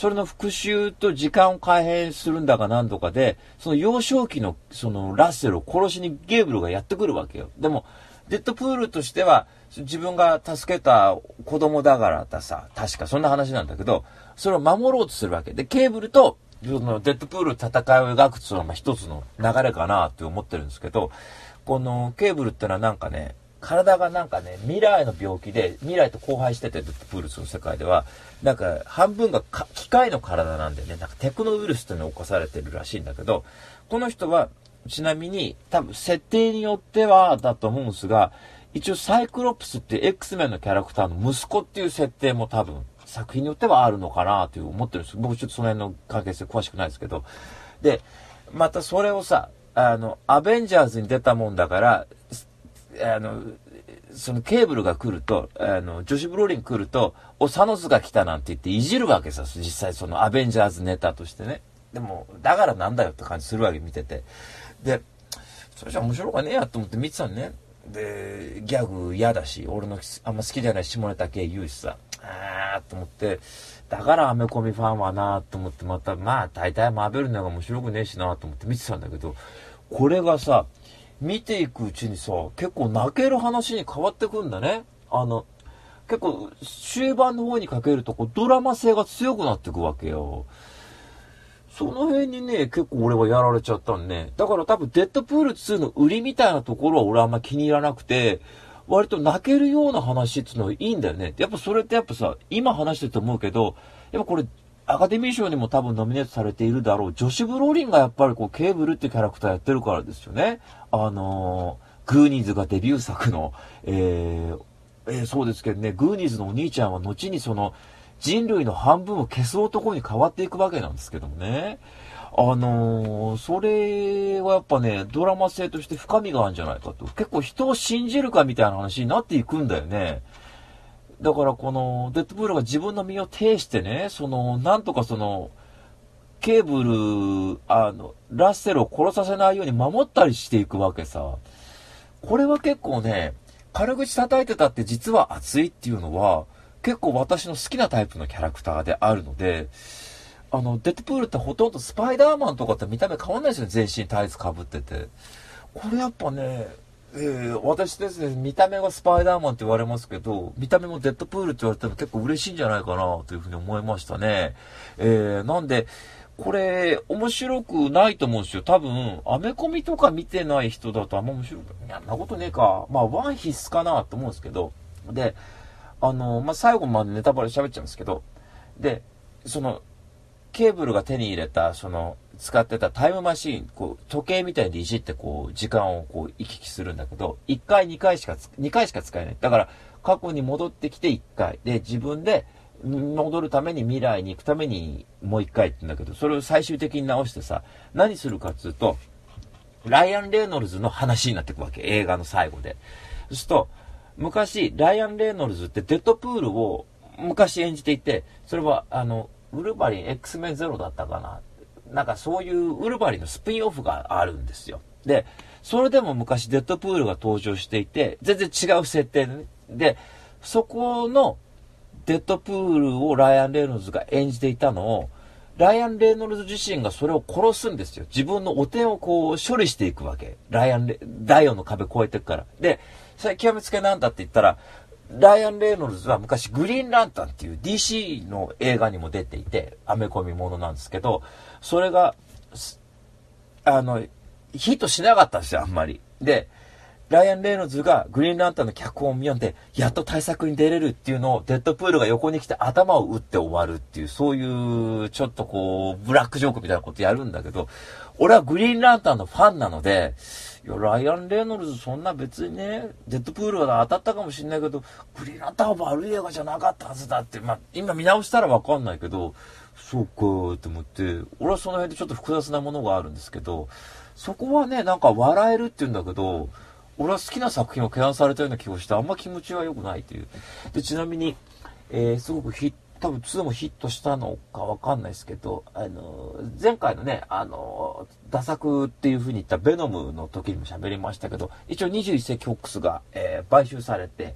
それの復讐と時間を改変するんだかなんとかで、その幼少期のそのラッセルを殺しにゲーブルがやってくるわけよ。でも、デッドプールとしては、自分が助けた子供だからださ、確かそんな話なんだけど、それを守ろうとするわけ。で、ケーブルと、そのデッドプール戦いを描くっていうのはまあ一つの流れかなって思ってるんですけど、このケーブルってのはなんかね、体がなんかね、未来の病気で、未来と交配してて、デッドプールの世界では、なんか半分が機械の体なんでね、なんかテクノウイルスっていうのを起こされてるらしいんだけど、この人は、ちなみに、多分設定によってはだと思うんですが、一応サイクロプスっていう X メンのキャラクターの息子っていう設定も多分、作品によってはあるのかなという思ってるんです。僕ちょっとその辺の関係性詳しくないですけど。で、またそれをさ、あの、アベンジャーズに出たもんだから、あの、そのケーブルが来ると、あの、ジョシュ・ブローリン来ると、お、サノスが来たなんて言っていじるわけさ、実際そのアベンジャーズネタとしてね。でも、だからなんだよって感じするわけ、見てて。で、それじゃ面白かねえやと思って見てたのね。で、ギャグ嫌だし、俺のあんま好きじゃない下ネタ系言うしさ、あーと思って、だからアメコミファンはなと思って、また、まあ、大体マーベルのが面白くねえしなと思って見てたんだけど、これがさ、見ていくうちにさ、結構泣ける話に変わってくんだね。あの、結構終盤の方にかけるとこうドラマ性が強くなってくわけよ。その辺にね、結構俺はやられちゃったんね。だから多分デッドプールツーの売りみたいなところは俺あんま気に入らなくて、割と泣けるような話っていうのはいいんだよね。やっぱそれってやっぱさ、今話してると思うけど、やっぱこれ、アカデミー賞にも多分ノミネートされているだろう。ジョシュ・ブローリンがやっぱりこう、ケーブルっていうキャラクターやってるからですよね。あのー、グーニーズがデビュー作の、えー、えー、そうですけどね、グーニーズのお兄ちゃんは後にその、人類の半分を消す男に変わっていくわけなんですけどもね。あのー、それはやっぱね、ドラマ性として深みがあるんじゃないかと。結構人を信じるかみたいな話になっていくんだよね。だからこの、デッドプールが自分の身を挺してね、その、なんとかその、ケーブル、あの、ラッセルを殺させないように守ったりしていくわけさ。これは結構ね、軽口叩いてたって実は熱いっていうのは、結構私の好きなタイプのキャラクターであるので、あの、デッドプールってほとんどスパイダーマンとかって見た目変わんないですよね。全身タイツ被ってて。これやっぱね、えー、私ですね、見た目がスパイダーマンって言われますけど、見た目もデッドプールって言われても結構嬉しいんじゃないかなというふうに思いましたね。えー、なんで、これ、面白くないと思うんですよ。多分、アメコミとか見てない人だとあんま面白くない。いや、んなことねえか。まあ、ワン必須かなと思うんですけど。で、あの、まあ、最後までネタバレ喋っちゃうんですけど、で、その、ケーブルが手に入れた、その、使ってたタイムマシーン、こう、時計みたいにいじって、こう、時間をこう、行き来するんだけど、いっかい、にかいしか、にかいしか使えない。だから、過去に戻ってきていっかい。で、自分で、戻るために未来に行くためにもういっかいって言うんだけど、それを最終的に直してさ、何するかっつうと、ライアン・レイノルズの話になっていくわけ。映画の最後で。そうすると、昔、ライアン・レイノルズってデッドプールを昔演じていて、それは、あの、ウルヴァリン X メンゼロだったかな。なんかそういうウルヴァリンのスピンオフがあるんですよ。で、それでも昔デッドプールが登場していて、全然違う設定でね。で、そこのデッドプールをライアン・レイノルズが演じていたのを、ライアン・レイノルズ自身がそれを殺すんですよ。自分の汚点をこう処理していくわけ。ライアンレ、ダイオの壁越えていくから。で、それ極めつけなんだって言ったら、ライアン・レイノルズは昔グリーンランタンっていう ディーシー の映画にも出ていて、アメコミものなんですけど、それが、あの、ヒットしなかったんですよ、あんまり。で、ライアン・レイノルズがグリーンランタンの脚本を読んで、やっと対策に出れるっていうのを、デッドプールが横に来て頭を打って終わるっていう、そういう、ちょっとこう、ブラックジョークみたいなことやるんだけど、俺はグリーンランタンのファンなので、いや、ライアン・レイノルズそんな別にね、デッドプールは当たったかもしれないけど、グリーンランタンは悪い映画じゃなかったはずだって、まあ、今見直したらわかんないけど、そうかーって思って、俺はその辺でちょっと複雑なものがあるんですけど、そこはね、なんか笑えるって言うんだけど、俺は好きな作品を批判されたような気がして、あんま気持ちが良くないという。で、ちなみに、えー、すごくヒット、多分ツーもヒットしたのかわかんないですけど、あの、前回のね、あの、ダ作っていう風に言ったベノムの時にも喋りましたけど、一応にじゅういっ世紀フォックスが、えー、買収されて、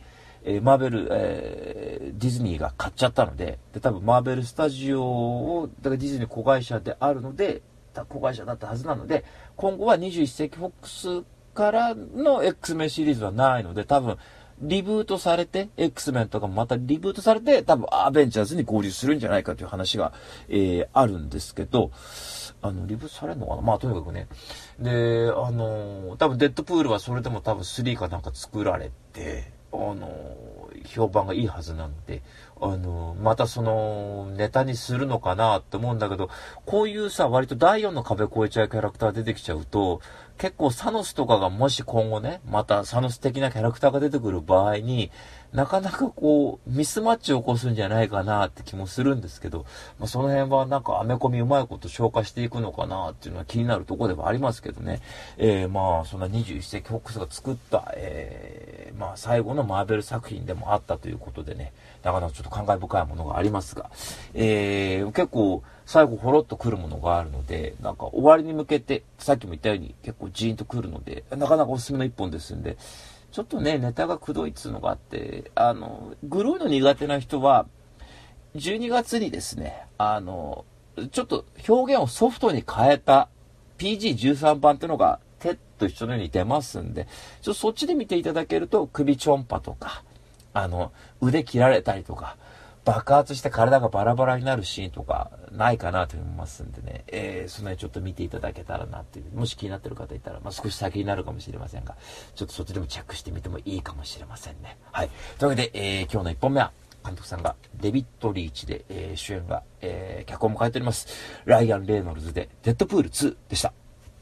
えー、マーベル、えー、ディズニーが買っちゃったので、で、多分マーベルスタジオを、だからディズニー子会社であるので、子会社だったはずなので、今後はにじゅういっ世紀フォックスからの X メンシリーズはないので、多分、リブートされて、X メンとかもまたリブートされて、多分アベンジャーズに合流するんじゃないかという話が、えー、あるんですけど、あの、リブートされるのかな、まあとにかくね。で、あの、多分デッドプールはそれでも多分スリーかなんか作られて、あの、評判がいいはずなので、あの、またその、ネタにするのかなって思うんだけど、こういうさ、割とだいよんの壁越えちゃうキャラクター出てきちゃうと、結構サノスとかがもし今後ね、またサノス的なキャラクターが出てくる場合に、なかなかこう、ミスマッチを起こすんじゃないかなって気もするんですけど、まあ、その辺はなんかアメコミうまいこと消化していくのかなっていうのは気になるところではありますけどね。えー、まあ、そんなにじゅういっ世紀フォックスが作った、えー、まあ、最後のマーベル作品でもあったということでね、なかなかちょっと感慨深いものがありますが、えー、結構最後ほろっと来るものがあるので、なんか終わりに向けて、さっきも言ったように結構ジーンと来るので、なかなかおすすめの一本ですんで、ちょっとね、ネタがくどいっつうのがあって、あの、グロいの苦手な人は、じゅうにがつにですね、あの、ちょっと表現をソフトに変えた ピージーじゅうさん 版っていうのが手と一緒のように出ますんで、ちょっとそっちで見ていただけると首ちょんぱとか、あの、腕切られたりとか、爆発して体がバラバラになるシーンとかないかなと思いますんでね、えー、その辺ちょっと見ていただけたらなっていう、もし気になってる方いたら、まあ、少し先になるかもしれませんが、ちょっとそっちでもチェックしてみてもいいかもしれませんね。はい。というわけで、えー、今日のいっぽんめは、監督さんがデビッド・リーチで、えー、主演が、えー、脚本も書いております。ライアン・レイノルズで、デッドプールツーでした。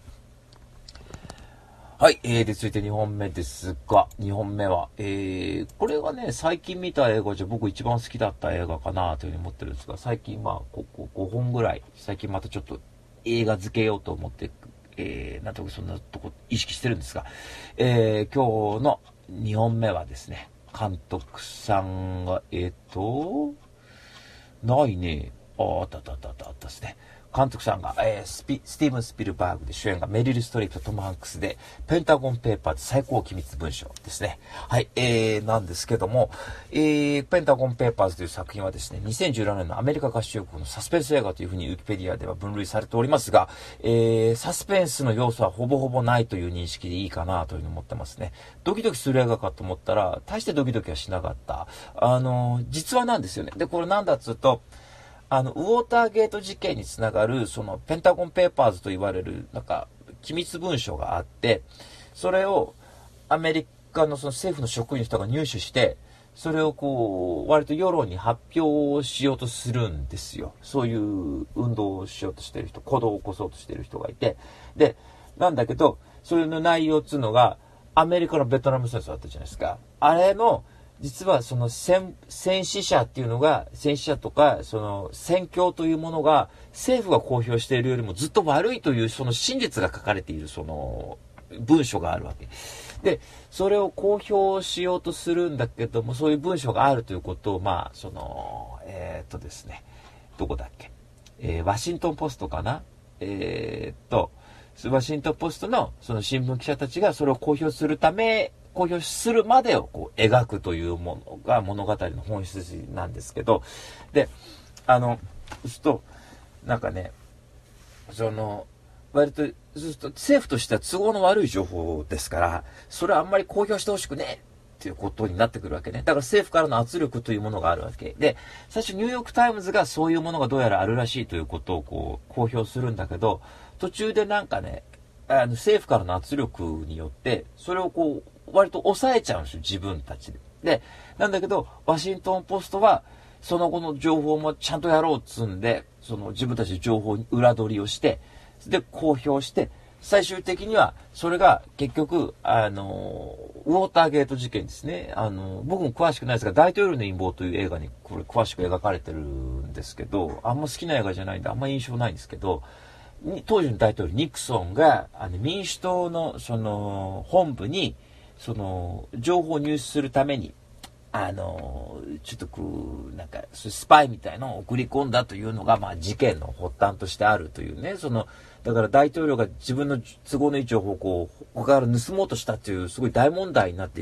はい、えー、で、続いてにほんめですが、にほんめは、えー、これはね、最近見た映画じゃ僕一番好きだった映画かなというふうに思ってるんですが、最近まあ、ここごほんぐらい、最近またちょっと映画付けようと思って、えー、なんとかそんなとこ意識してるんですが、えー、今日のにほんめはですね、監督さんが、えっと、ないね、あ、あったあったあったあったあったですね。監督さんが、えー、スピ、スティーブン・スピルバーグで、主演がメリル・ストリープとトム・ハンクスで、ペンタゴン・ペーパーズ最高機密文書ですね。はい、えー、なんですけども、えー、ペンタゴン・ペーパーズという作品はですね、にせんじゅうななねんのアメリカ合衆国のサスペンス映画というふうにウィキペディアでは分類されておりますが、えー、サスペンスの要素はほぼほぼないという認識でいいかなというふうに思ってますね。ドキドキする映画かと思ったら、大してドキドキはしなかった。あのー、実話なんですよね。で、これなんだっつうと、あの、ウォーターゲート事件につながる、その、ペンタゴンペーパーズと言われる、なんか、機密文書があって、それを、アメリカのその政府の職員の人が入手して、それをこう、割と世論に発表しようとするんですよ。そういう運動をしようとしてる人、行動を起こそうとしてる人がいて。で、なんだけど、それの内容っていうのが、アメリカのベトナム戦争だったじゃないですか。あれの、実はその 戦, 戦死者っていうのが、戦死者とか、その戦況というものが政府が公表しているよりもずっと悪いというその真実が書かれているその文書があるわけ。で、それを公表しようとするんだけども、そういう文書があるということを、まあ、その、えー、っとですね、どこだっけ、えー、ワシントンポストかな、えー、っと、ワシントンポストのその新聞記者たちがそれを公表するため、公表するまでをこう描くというものが物語の本質なんですけど、で、あの、そうすると、なんかね、その、割と、そうすると政府としては都合の悪い情報ですから、それはあんまり公表してほしくねえっていうことになってくるわけね。だから政府からの圧力というものがあるわけで、最初ニューヨークタイムズがそういうものがどうやらあるらしいということをこう公表するんだけど、途中でなんかね、あの政府からの圧力によってそれをこう割と抑えちゃうんですよ、自分たちで。で、なんだけどワシントンポストはその後の情報もちゃんとやろうっつうんで、その自分たちの情報に裏取りをして、で公表して、最終的にはそれが結局あのウォーターゲート事件ですね。あの僕も詳しくないですが、大統領の陰謀という映画にこれ詳しく描かれてるんですけど、あんま好きな映画じゃないんであんま印象ないんですけど、当時の大統領ニクソンがあの民主党のその本部にその情報を入手するためにあのちょっとこうなんかスパイみたいのを送り込んだというのが、まあ、事件の発端としてあるというね。そのだから大統領が自分の都合のいい情報をこう他から盗もうとしたというすごい大問題になっていく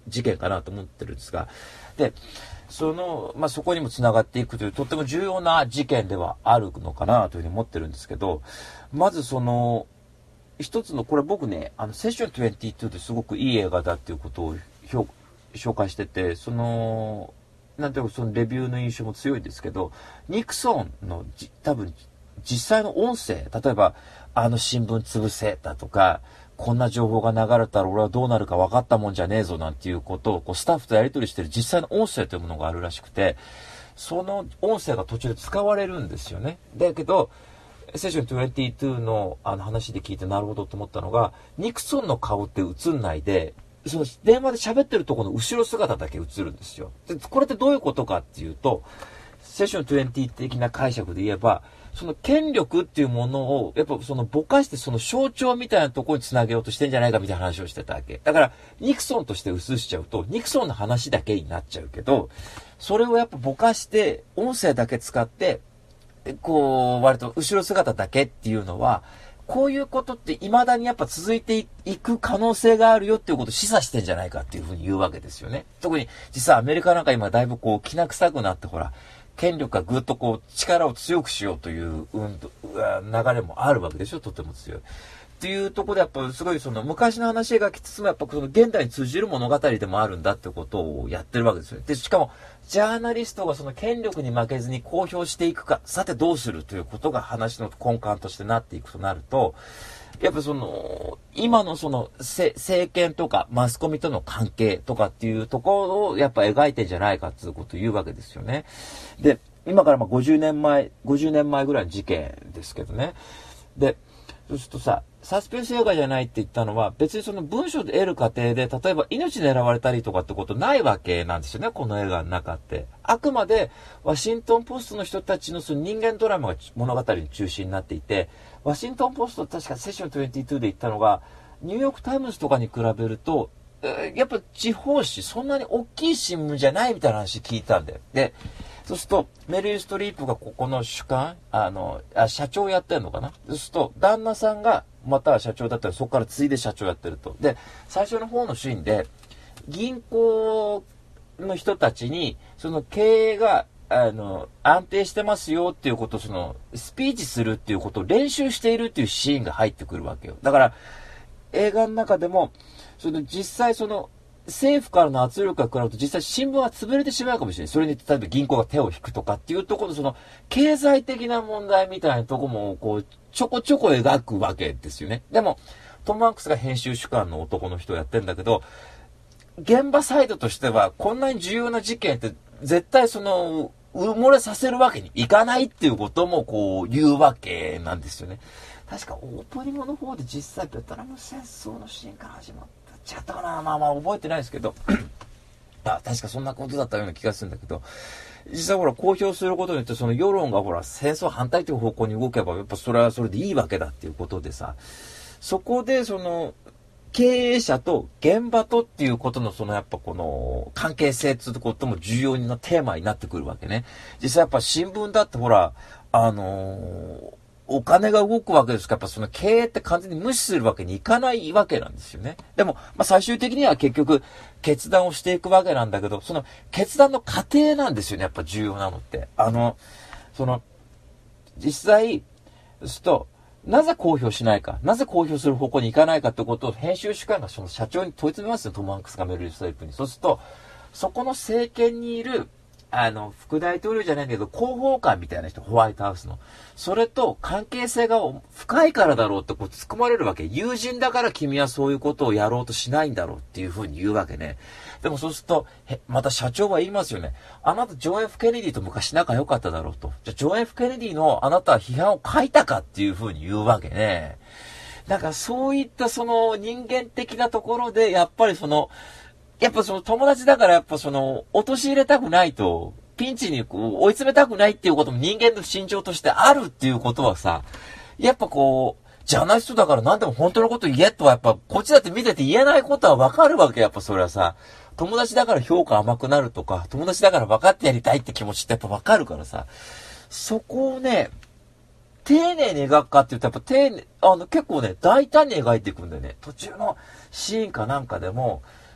事件かなと思ってるんですが、で、その、まあ、そこにもつながっていくというとっても重要な事件ではあるのかなというふうに思ってるんですけど、まずその、一つの、これ僕ね、あの、セッションにじゅうにですごくいい映画だっていうことを評紹介してて、その、なんていうかそのレビューの印象も強いですけど、ニクソンのじ多分実際の音声、例えばあの新聞潰せだとか、こんな情報が流れたら俺はどうなるか分かったもんじゃねえぞなんていうことをこうスタッフとやり取りしてる実際の音声というものがあるらしくて、その音声が途中で使われるんですよね。だけどセッションにじゅうにのあの話で聞いてなるほどと思ったのが、ニクソンの顔って映んないで、その電話で喋ってるところの後ろ姿だけ映るんですよ。で、これってどういうことかっていうと、セッションにじゅう的な解釈で言えば、その権力っていうものを、やっぱそのぼかしてその象徴みたいなところにつなげようとしてんじゃないかみたいな話をしてたわけ。だから、ニクソンとして映しちゃうと、ニクソンの話だけになっちゃうけど、それをやっぱぼかして、音声だけ使って、こう、割と後ろ姿だけっていうのは、こういうことって未だにやっぱ続いていく可能性があるよっていうことを示唆してんじゃないかっていうふうに言うわけですよね。特に実はアメリカなんか今だいぶこう、きな臭くなってほら、権力がぐっとこう力を強くしようという運動流れもあるわけでしょ、とても強い。っていうところでやっぱすごいその昔の話描きつつもやっぱその現代に通じる物語でもあるんだってことをやってるわけですよ。で、しかもジャーナリストがその権力に負けずに公表していくか、さてどうするということが話の根幹としてなっていくとなると、やっぱその今のその政権とかマスコミとの関係とかっていうところをやっぱ描いてんじゃないかっていうことを言うわけですよね。で、今からまあごじゅうねんまえ、ごじゅうねんまえぐらいの事件ですけどね。で、そうするとさ、サスペンス映画じゃないって言ったのは、別にその文章で得る過程で、例えば命狙われたりとかってことないわけなんですよね、この映画の中って。あくまで、ワシントンポストの人たちのその人間ドラマが物語の中心になっていて、ワシントンポスト確かセッションにじゅうにで言ったのが、ニューヨークタイムズとかに比べると、やっぱ地方紙、そんなに大きい新聞じゃないみたいな話聞いたんだよ。で、そうすると、メリル・ストリープがここの主幹、あの、あ社長やってるのかな。そうすると、旦那さんが、または社長だったら、そこから継いで社長やってると。で、最初の方のシーンで、銀行の人たちに、その経営が、あの、安定してますよっていうことを、その、スピーチするっていうことを練習しているっていうシーンが入ってくるわけよ。だから、映画の中でも、その実際その、政府からの圧力が食らうと実際新聞は潰れてしまうかもしれない。それに例えば銀行が手を引くとかっていうところのその経済的な問題みたいなところもこうちょこちょこ描くわけですよね。でもトム・ハンクスが編集主幹の男の人をやってんだけど、現場サイドとしてはこんなに重要な事件って絶対その埋もれさせるわけにいかないっていうこともこう言うわけなんですよね。確かオープニングの方で実際ベトナム戦争のシーンから始まった違ったかな、まあまあ覚えてないですけどあ、確かそんなことだったような気がするんだけど、実際ほら公表することによってその世論がほら戦争反対という方向に動けばやっぱそれはそれでいいわけだっていうことでさ、そこでその経営者と現場とっていうことのそのやっぱこの関係性っていうことも重要なテーマになってくるわけね。実際やっぱ新聞だってほらあのーお金が動くわけですから、やっぱその経営って完全に無視するわけにいかないわけなんですよね。でも、まあ、最終的には結局決断をしていくわけなんだけど、その決断の過程なんですよね、やっぱ重要なのって。あの、その、実際、そうすると、なぜ公表しないか、なぜ公表する方向に行かないかってことを編集主幹がその社長に問い詰めますよ、トム・ハンクスがメリル・ストリープに。そうすると、そこの政権にいる、あの、副大統領じゃないけど、広報官みたいな人、ホワイトハウスの。それと関係性が深いからだろうってこう突っ込まれるわけ。友人だから君はそういうことをやろうとしないんだろうっていうふうに言うわけね。でもそうすると、また社長は言いますよね。あなたジョン・ F ・ケネディと昔仲良かっただろうと。じゃあジョン・ F ・ケネディのあなたは批判を書いたかっていうふうに言うわけね。だからそういったその人間的なところで、やっぱりその、やっぱその友達だからやっぱその、陥れたくないと、ピンチにこう追い詰めたくないっていうことも人間の心情としてあるっていうことはさ、やっぱこう、ジャーナリストだから何でも本当のこと言えとはやっぱ、こっちだって見てて言えないことはわかるわけ。やっぱそれはさ、友達だから評価甘くなるとか、友達だから分かってやりたいって気持ちってやっぱわかるからさ、そこをね、丁寧に描くかって言うとやっぱ丁寧、あの結構ね、大胆に描いていくんだよね。途中のシーンかなんかでも、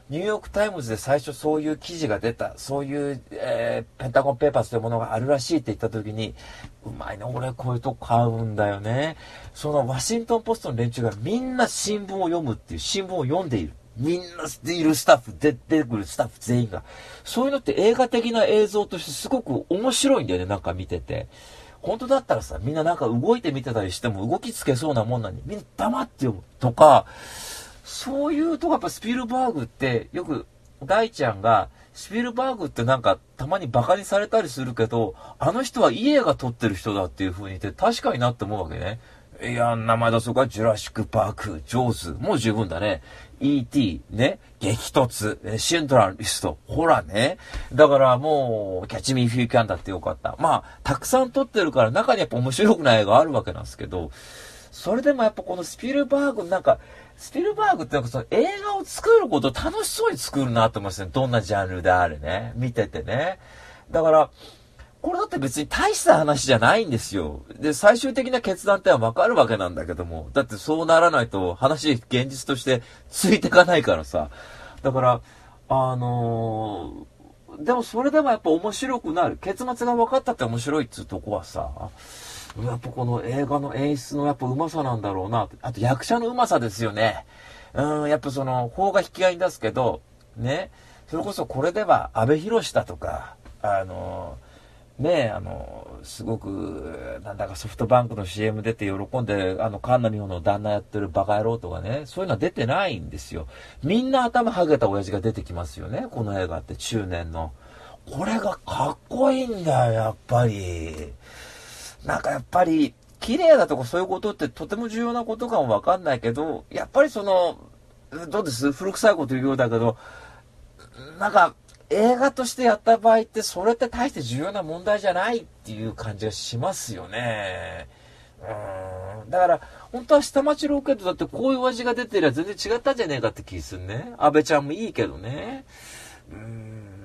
ニューヨークタイムズで最初そういう記事が出た、そういう、えー、ペンタゴンペーパーズというものがあるらしいって言った時に、うまいね、俺こういうとこ買うんだよね。そのワシントンポストの連中がみんな新聞を読むっていう、新聞を読んでいる。みんないるスタッフ、出てくるスタッフ全員が。そういうのって映画的な映像としてすごく面白いんだよね、なんか見てて。本当だったらさ、みんななんか動いて見てたりしても動きつけそうなもんなのに、みんな黙って読むとか、そういうとこやっぱスピルバーグってよく大ちゃんがスピルバーグってなんかたまにバカにされたりするけど、あの人はいい映画撮ってる人だっていう風に言って確かになって思うわけね。いや、名前出そうか、ジュラシックパーク、ジョーズ、もう十分だね。イーティー、ね、激突、シンドラーリスト、ほらね。だからもう、キャッチミーフューキャンだってよかった。まあ、たくさん撮ってるから中にやっぱ面白くない映画あるわけなんですけど、それでもやっぱこのスピルバーグなんか、スピルバーグってなんかその映画を作ることを楽しそうに作るなと思いますね。どんなジャンルであれね。見ててね。だから、これだって別に大した話じゃないんですよ。で、最終的な決断ってはわかるわけなんだけども。だってそうならないと話、現実としてついてかないからさ。だから、あのー、でもそれでもやっぱ面白くなる。結末が分かったって面白いっつうとこはさ、やっぱこの映画の演出のやっぱ上手さなんだろうな。あと役者の上手さですよね。うん、やっぱその、法が引き合いに出すけど、ね。それこそこれでは阿部寛だとか、あの、ね、あの、すごく、なんだかソフトバンクの シーエム 出て喜んで、あの、菅野美穂の旦那やってるバカ野郎とかね、そういうのは出てないんですよ。みんな頭ハゲた親父が出てきますよね、この映画って中年の。これがかっこいいんだよ、やっぱり。なんかやっぱり、綺麗だとかそういうことってとても重要なことかもわかんないけど、やっぱりその、どうです古臭いこと言うようだけど、なんか、映画としてやった場合ってそれって大して重要な問題じゃないっていう感じがしますよね。うん。だから、本当は下町ロケットだってこういう味が出てりゃ全然違ったんじゃねえかって気するね。安倍ちゃんもいいけどね。うん。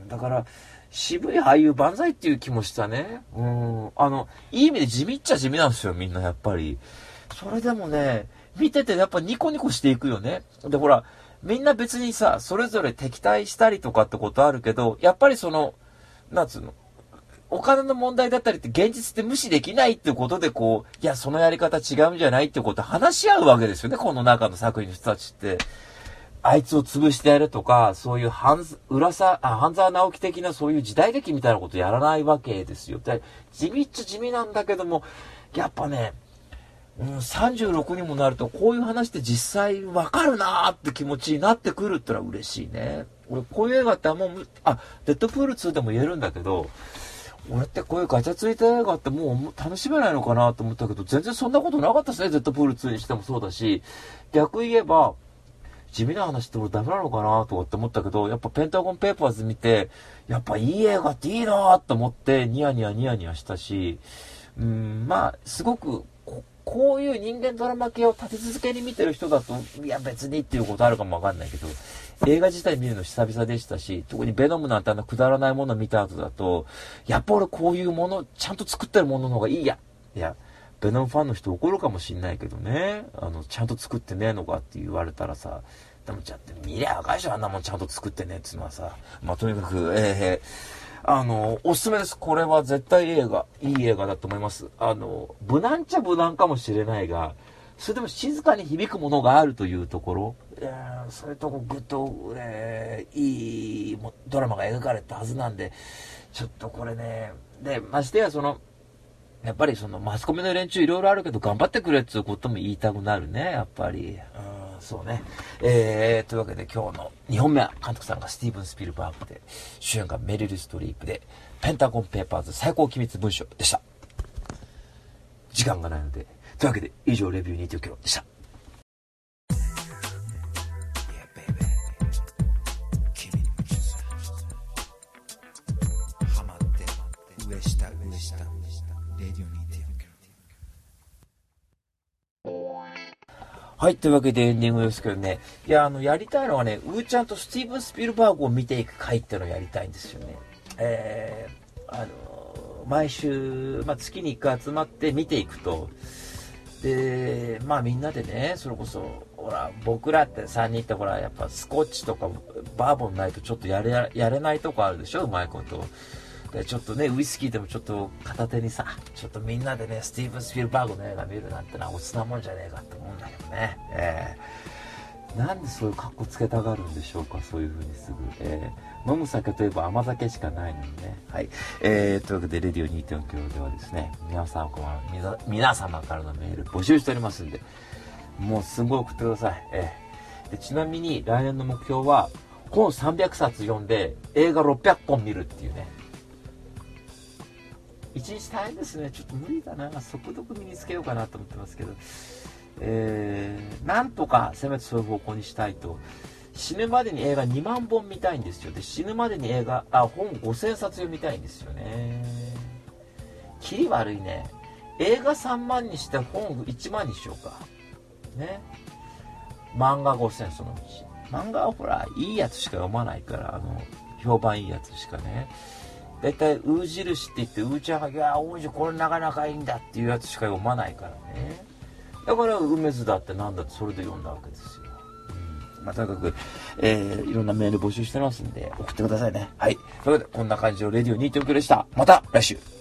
だから、渋い俳優万歳っていう気もしたね。うん。あの、いい意味で地味っちゃ地味なんですよ、みんなやっぱり。それでもね、見ててやっぱニコニコしていくよね。で、ほら、みんな別にさ、それぞれ敵対したりとかってことあるけど、やっぱりその、なんつうの、お金の問題だったりって現実って無視できないってことでこう、いや、そのやり方違うんじゃないってこと話し合うわけですよね、この中の作品の人たちって。あいつを潰してやるとか、そういう半、浦沢、あ、半沢直樹的なそういう時代劇みたいなことやらないわけですよ。で地味っちゃ地味なんだけども、やっぱね、うん、さんじゅうろくにもなるとこういう話って実際わかるなーって気持ちになってくるってのは嬉しいね。俺こういう映画ってあんま、あ、デッドプールツーでも言えるんだけど、俺ってこういうガチャついた映画ってもう楽しめないのかなと思ったけど、全然そんなことなかったですね。デッドプールツーにしてもそうだし、逆言えば、地味な話って俺ダメなのかなとかって思ったけど、やっぱペンタゴンペーパーズ見て、やっぱいい映画っていいなと思ってニヤニヤニヤニヤしたし、うん、まあ、すごくこ、こういう人間ドラマ系を立て続けに見てる人だと、いや別にっていうことあるかもわかんないけど、映画自体見るの久々でしたし、特にベノムなんてあのくだらないものを見た後だと、やっぱ俺こういうもの、ちゃんと作ってるものの方がいいや。いや、ベノムファンの人怒るかもしんないけどね、あの、ちゃんと作ってねえのかって言われたらさ、でもちゃって見りゃ赤いでしょ、あんなもんちゃんと作ってねえっていうのはさ、まあとにかく、えー、あの、おすすめです。これは絶対映画、いい映画だと思います。あの、無難っちゃ無難かもしれないが、それでも静かに響くものがあるというところ、いやそういうとこぐっと、えー、いいドラマが描かれたはずなんで、ちょっとこれね、で、ましてやその、やっぱりそのマスコミの連中いろいろあるけど頑張ってくれっていうことも言いたくなるね、やっぱり。うん、そうね。えー、というわけで今日のにほんめは監督さんがスティーブン・スピルバーグで、主演がメリル・ストリープで、ペンタゴン・ペーパーズ最高機密文書でした。時間がないので、というわけで以上レビューにてんきろでした。はい、というわけでエンディングですけどね。いや、あの、やりたいのはね、ウーちゃんとスティーブン・スピルバーグを見ていく回っていうのをやりたいんですよね。えー、あの、毎週、まあ、月にいっかい集まって見ていくと。で、まあみんなでね、それこそ、 ほら僕らってさんにんってほらやっぱスコッチとかバーボンないとちょっとやれやれないとこあるでしょ、うまいことで。ちょっとねウイスキーでもちょっと片手にさ、ちょっとみんなでねスティーブン・スピルバーグの映画見るなんてのはおつなもんじゃねえかと思うんだけどね。えー、なんでそういう格好つけたがるんでしょうか、そういう風にすぐ。えー、飲む酒といえば甘酒しかないのにね。はい、えー、というわけでレディオ にてんよん キロではですね、皆さんから皆様からのメール募集しておりますんで、もうすごい送ってください。えー、でちなみに来年の目標は本さんびゃくさつ読んで映画ろっぴゃっぽん見るっていうね。一日大変ですね。ちょっと無理だな。速読身につけようかなと思ってますけど、えー、なんとかせめてそういう方向にしたいと。死ぬまでに映画にまんぼん見たいんですよ。で死ぬまでに映画あ本ごせんさつ読みたいんですよね。キリ悪いね。映画さんまんにして本いちまんにしようかね。漫画ごせんそのうち。漫画はほらいいやつしか読まないから、あの評判いいやつしかね。だいたいウー印って言ってうーちゃんが「いや王子これなかなかいいんだ」っていうやつしか読まないからね。だから梅津だってなんだってそれで読んだわけですよ。うん、まあとにかく、えー、いろんなメール募集してますんで送ってくださいね。はい、というわけでこんな感じのレディオ にてんよん キロでした。また来週。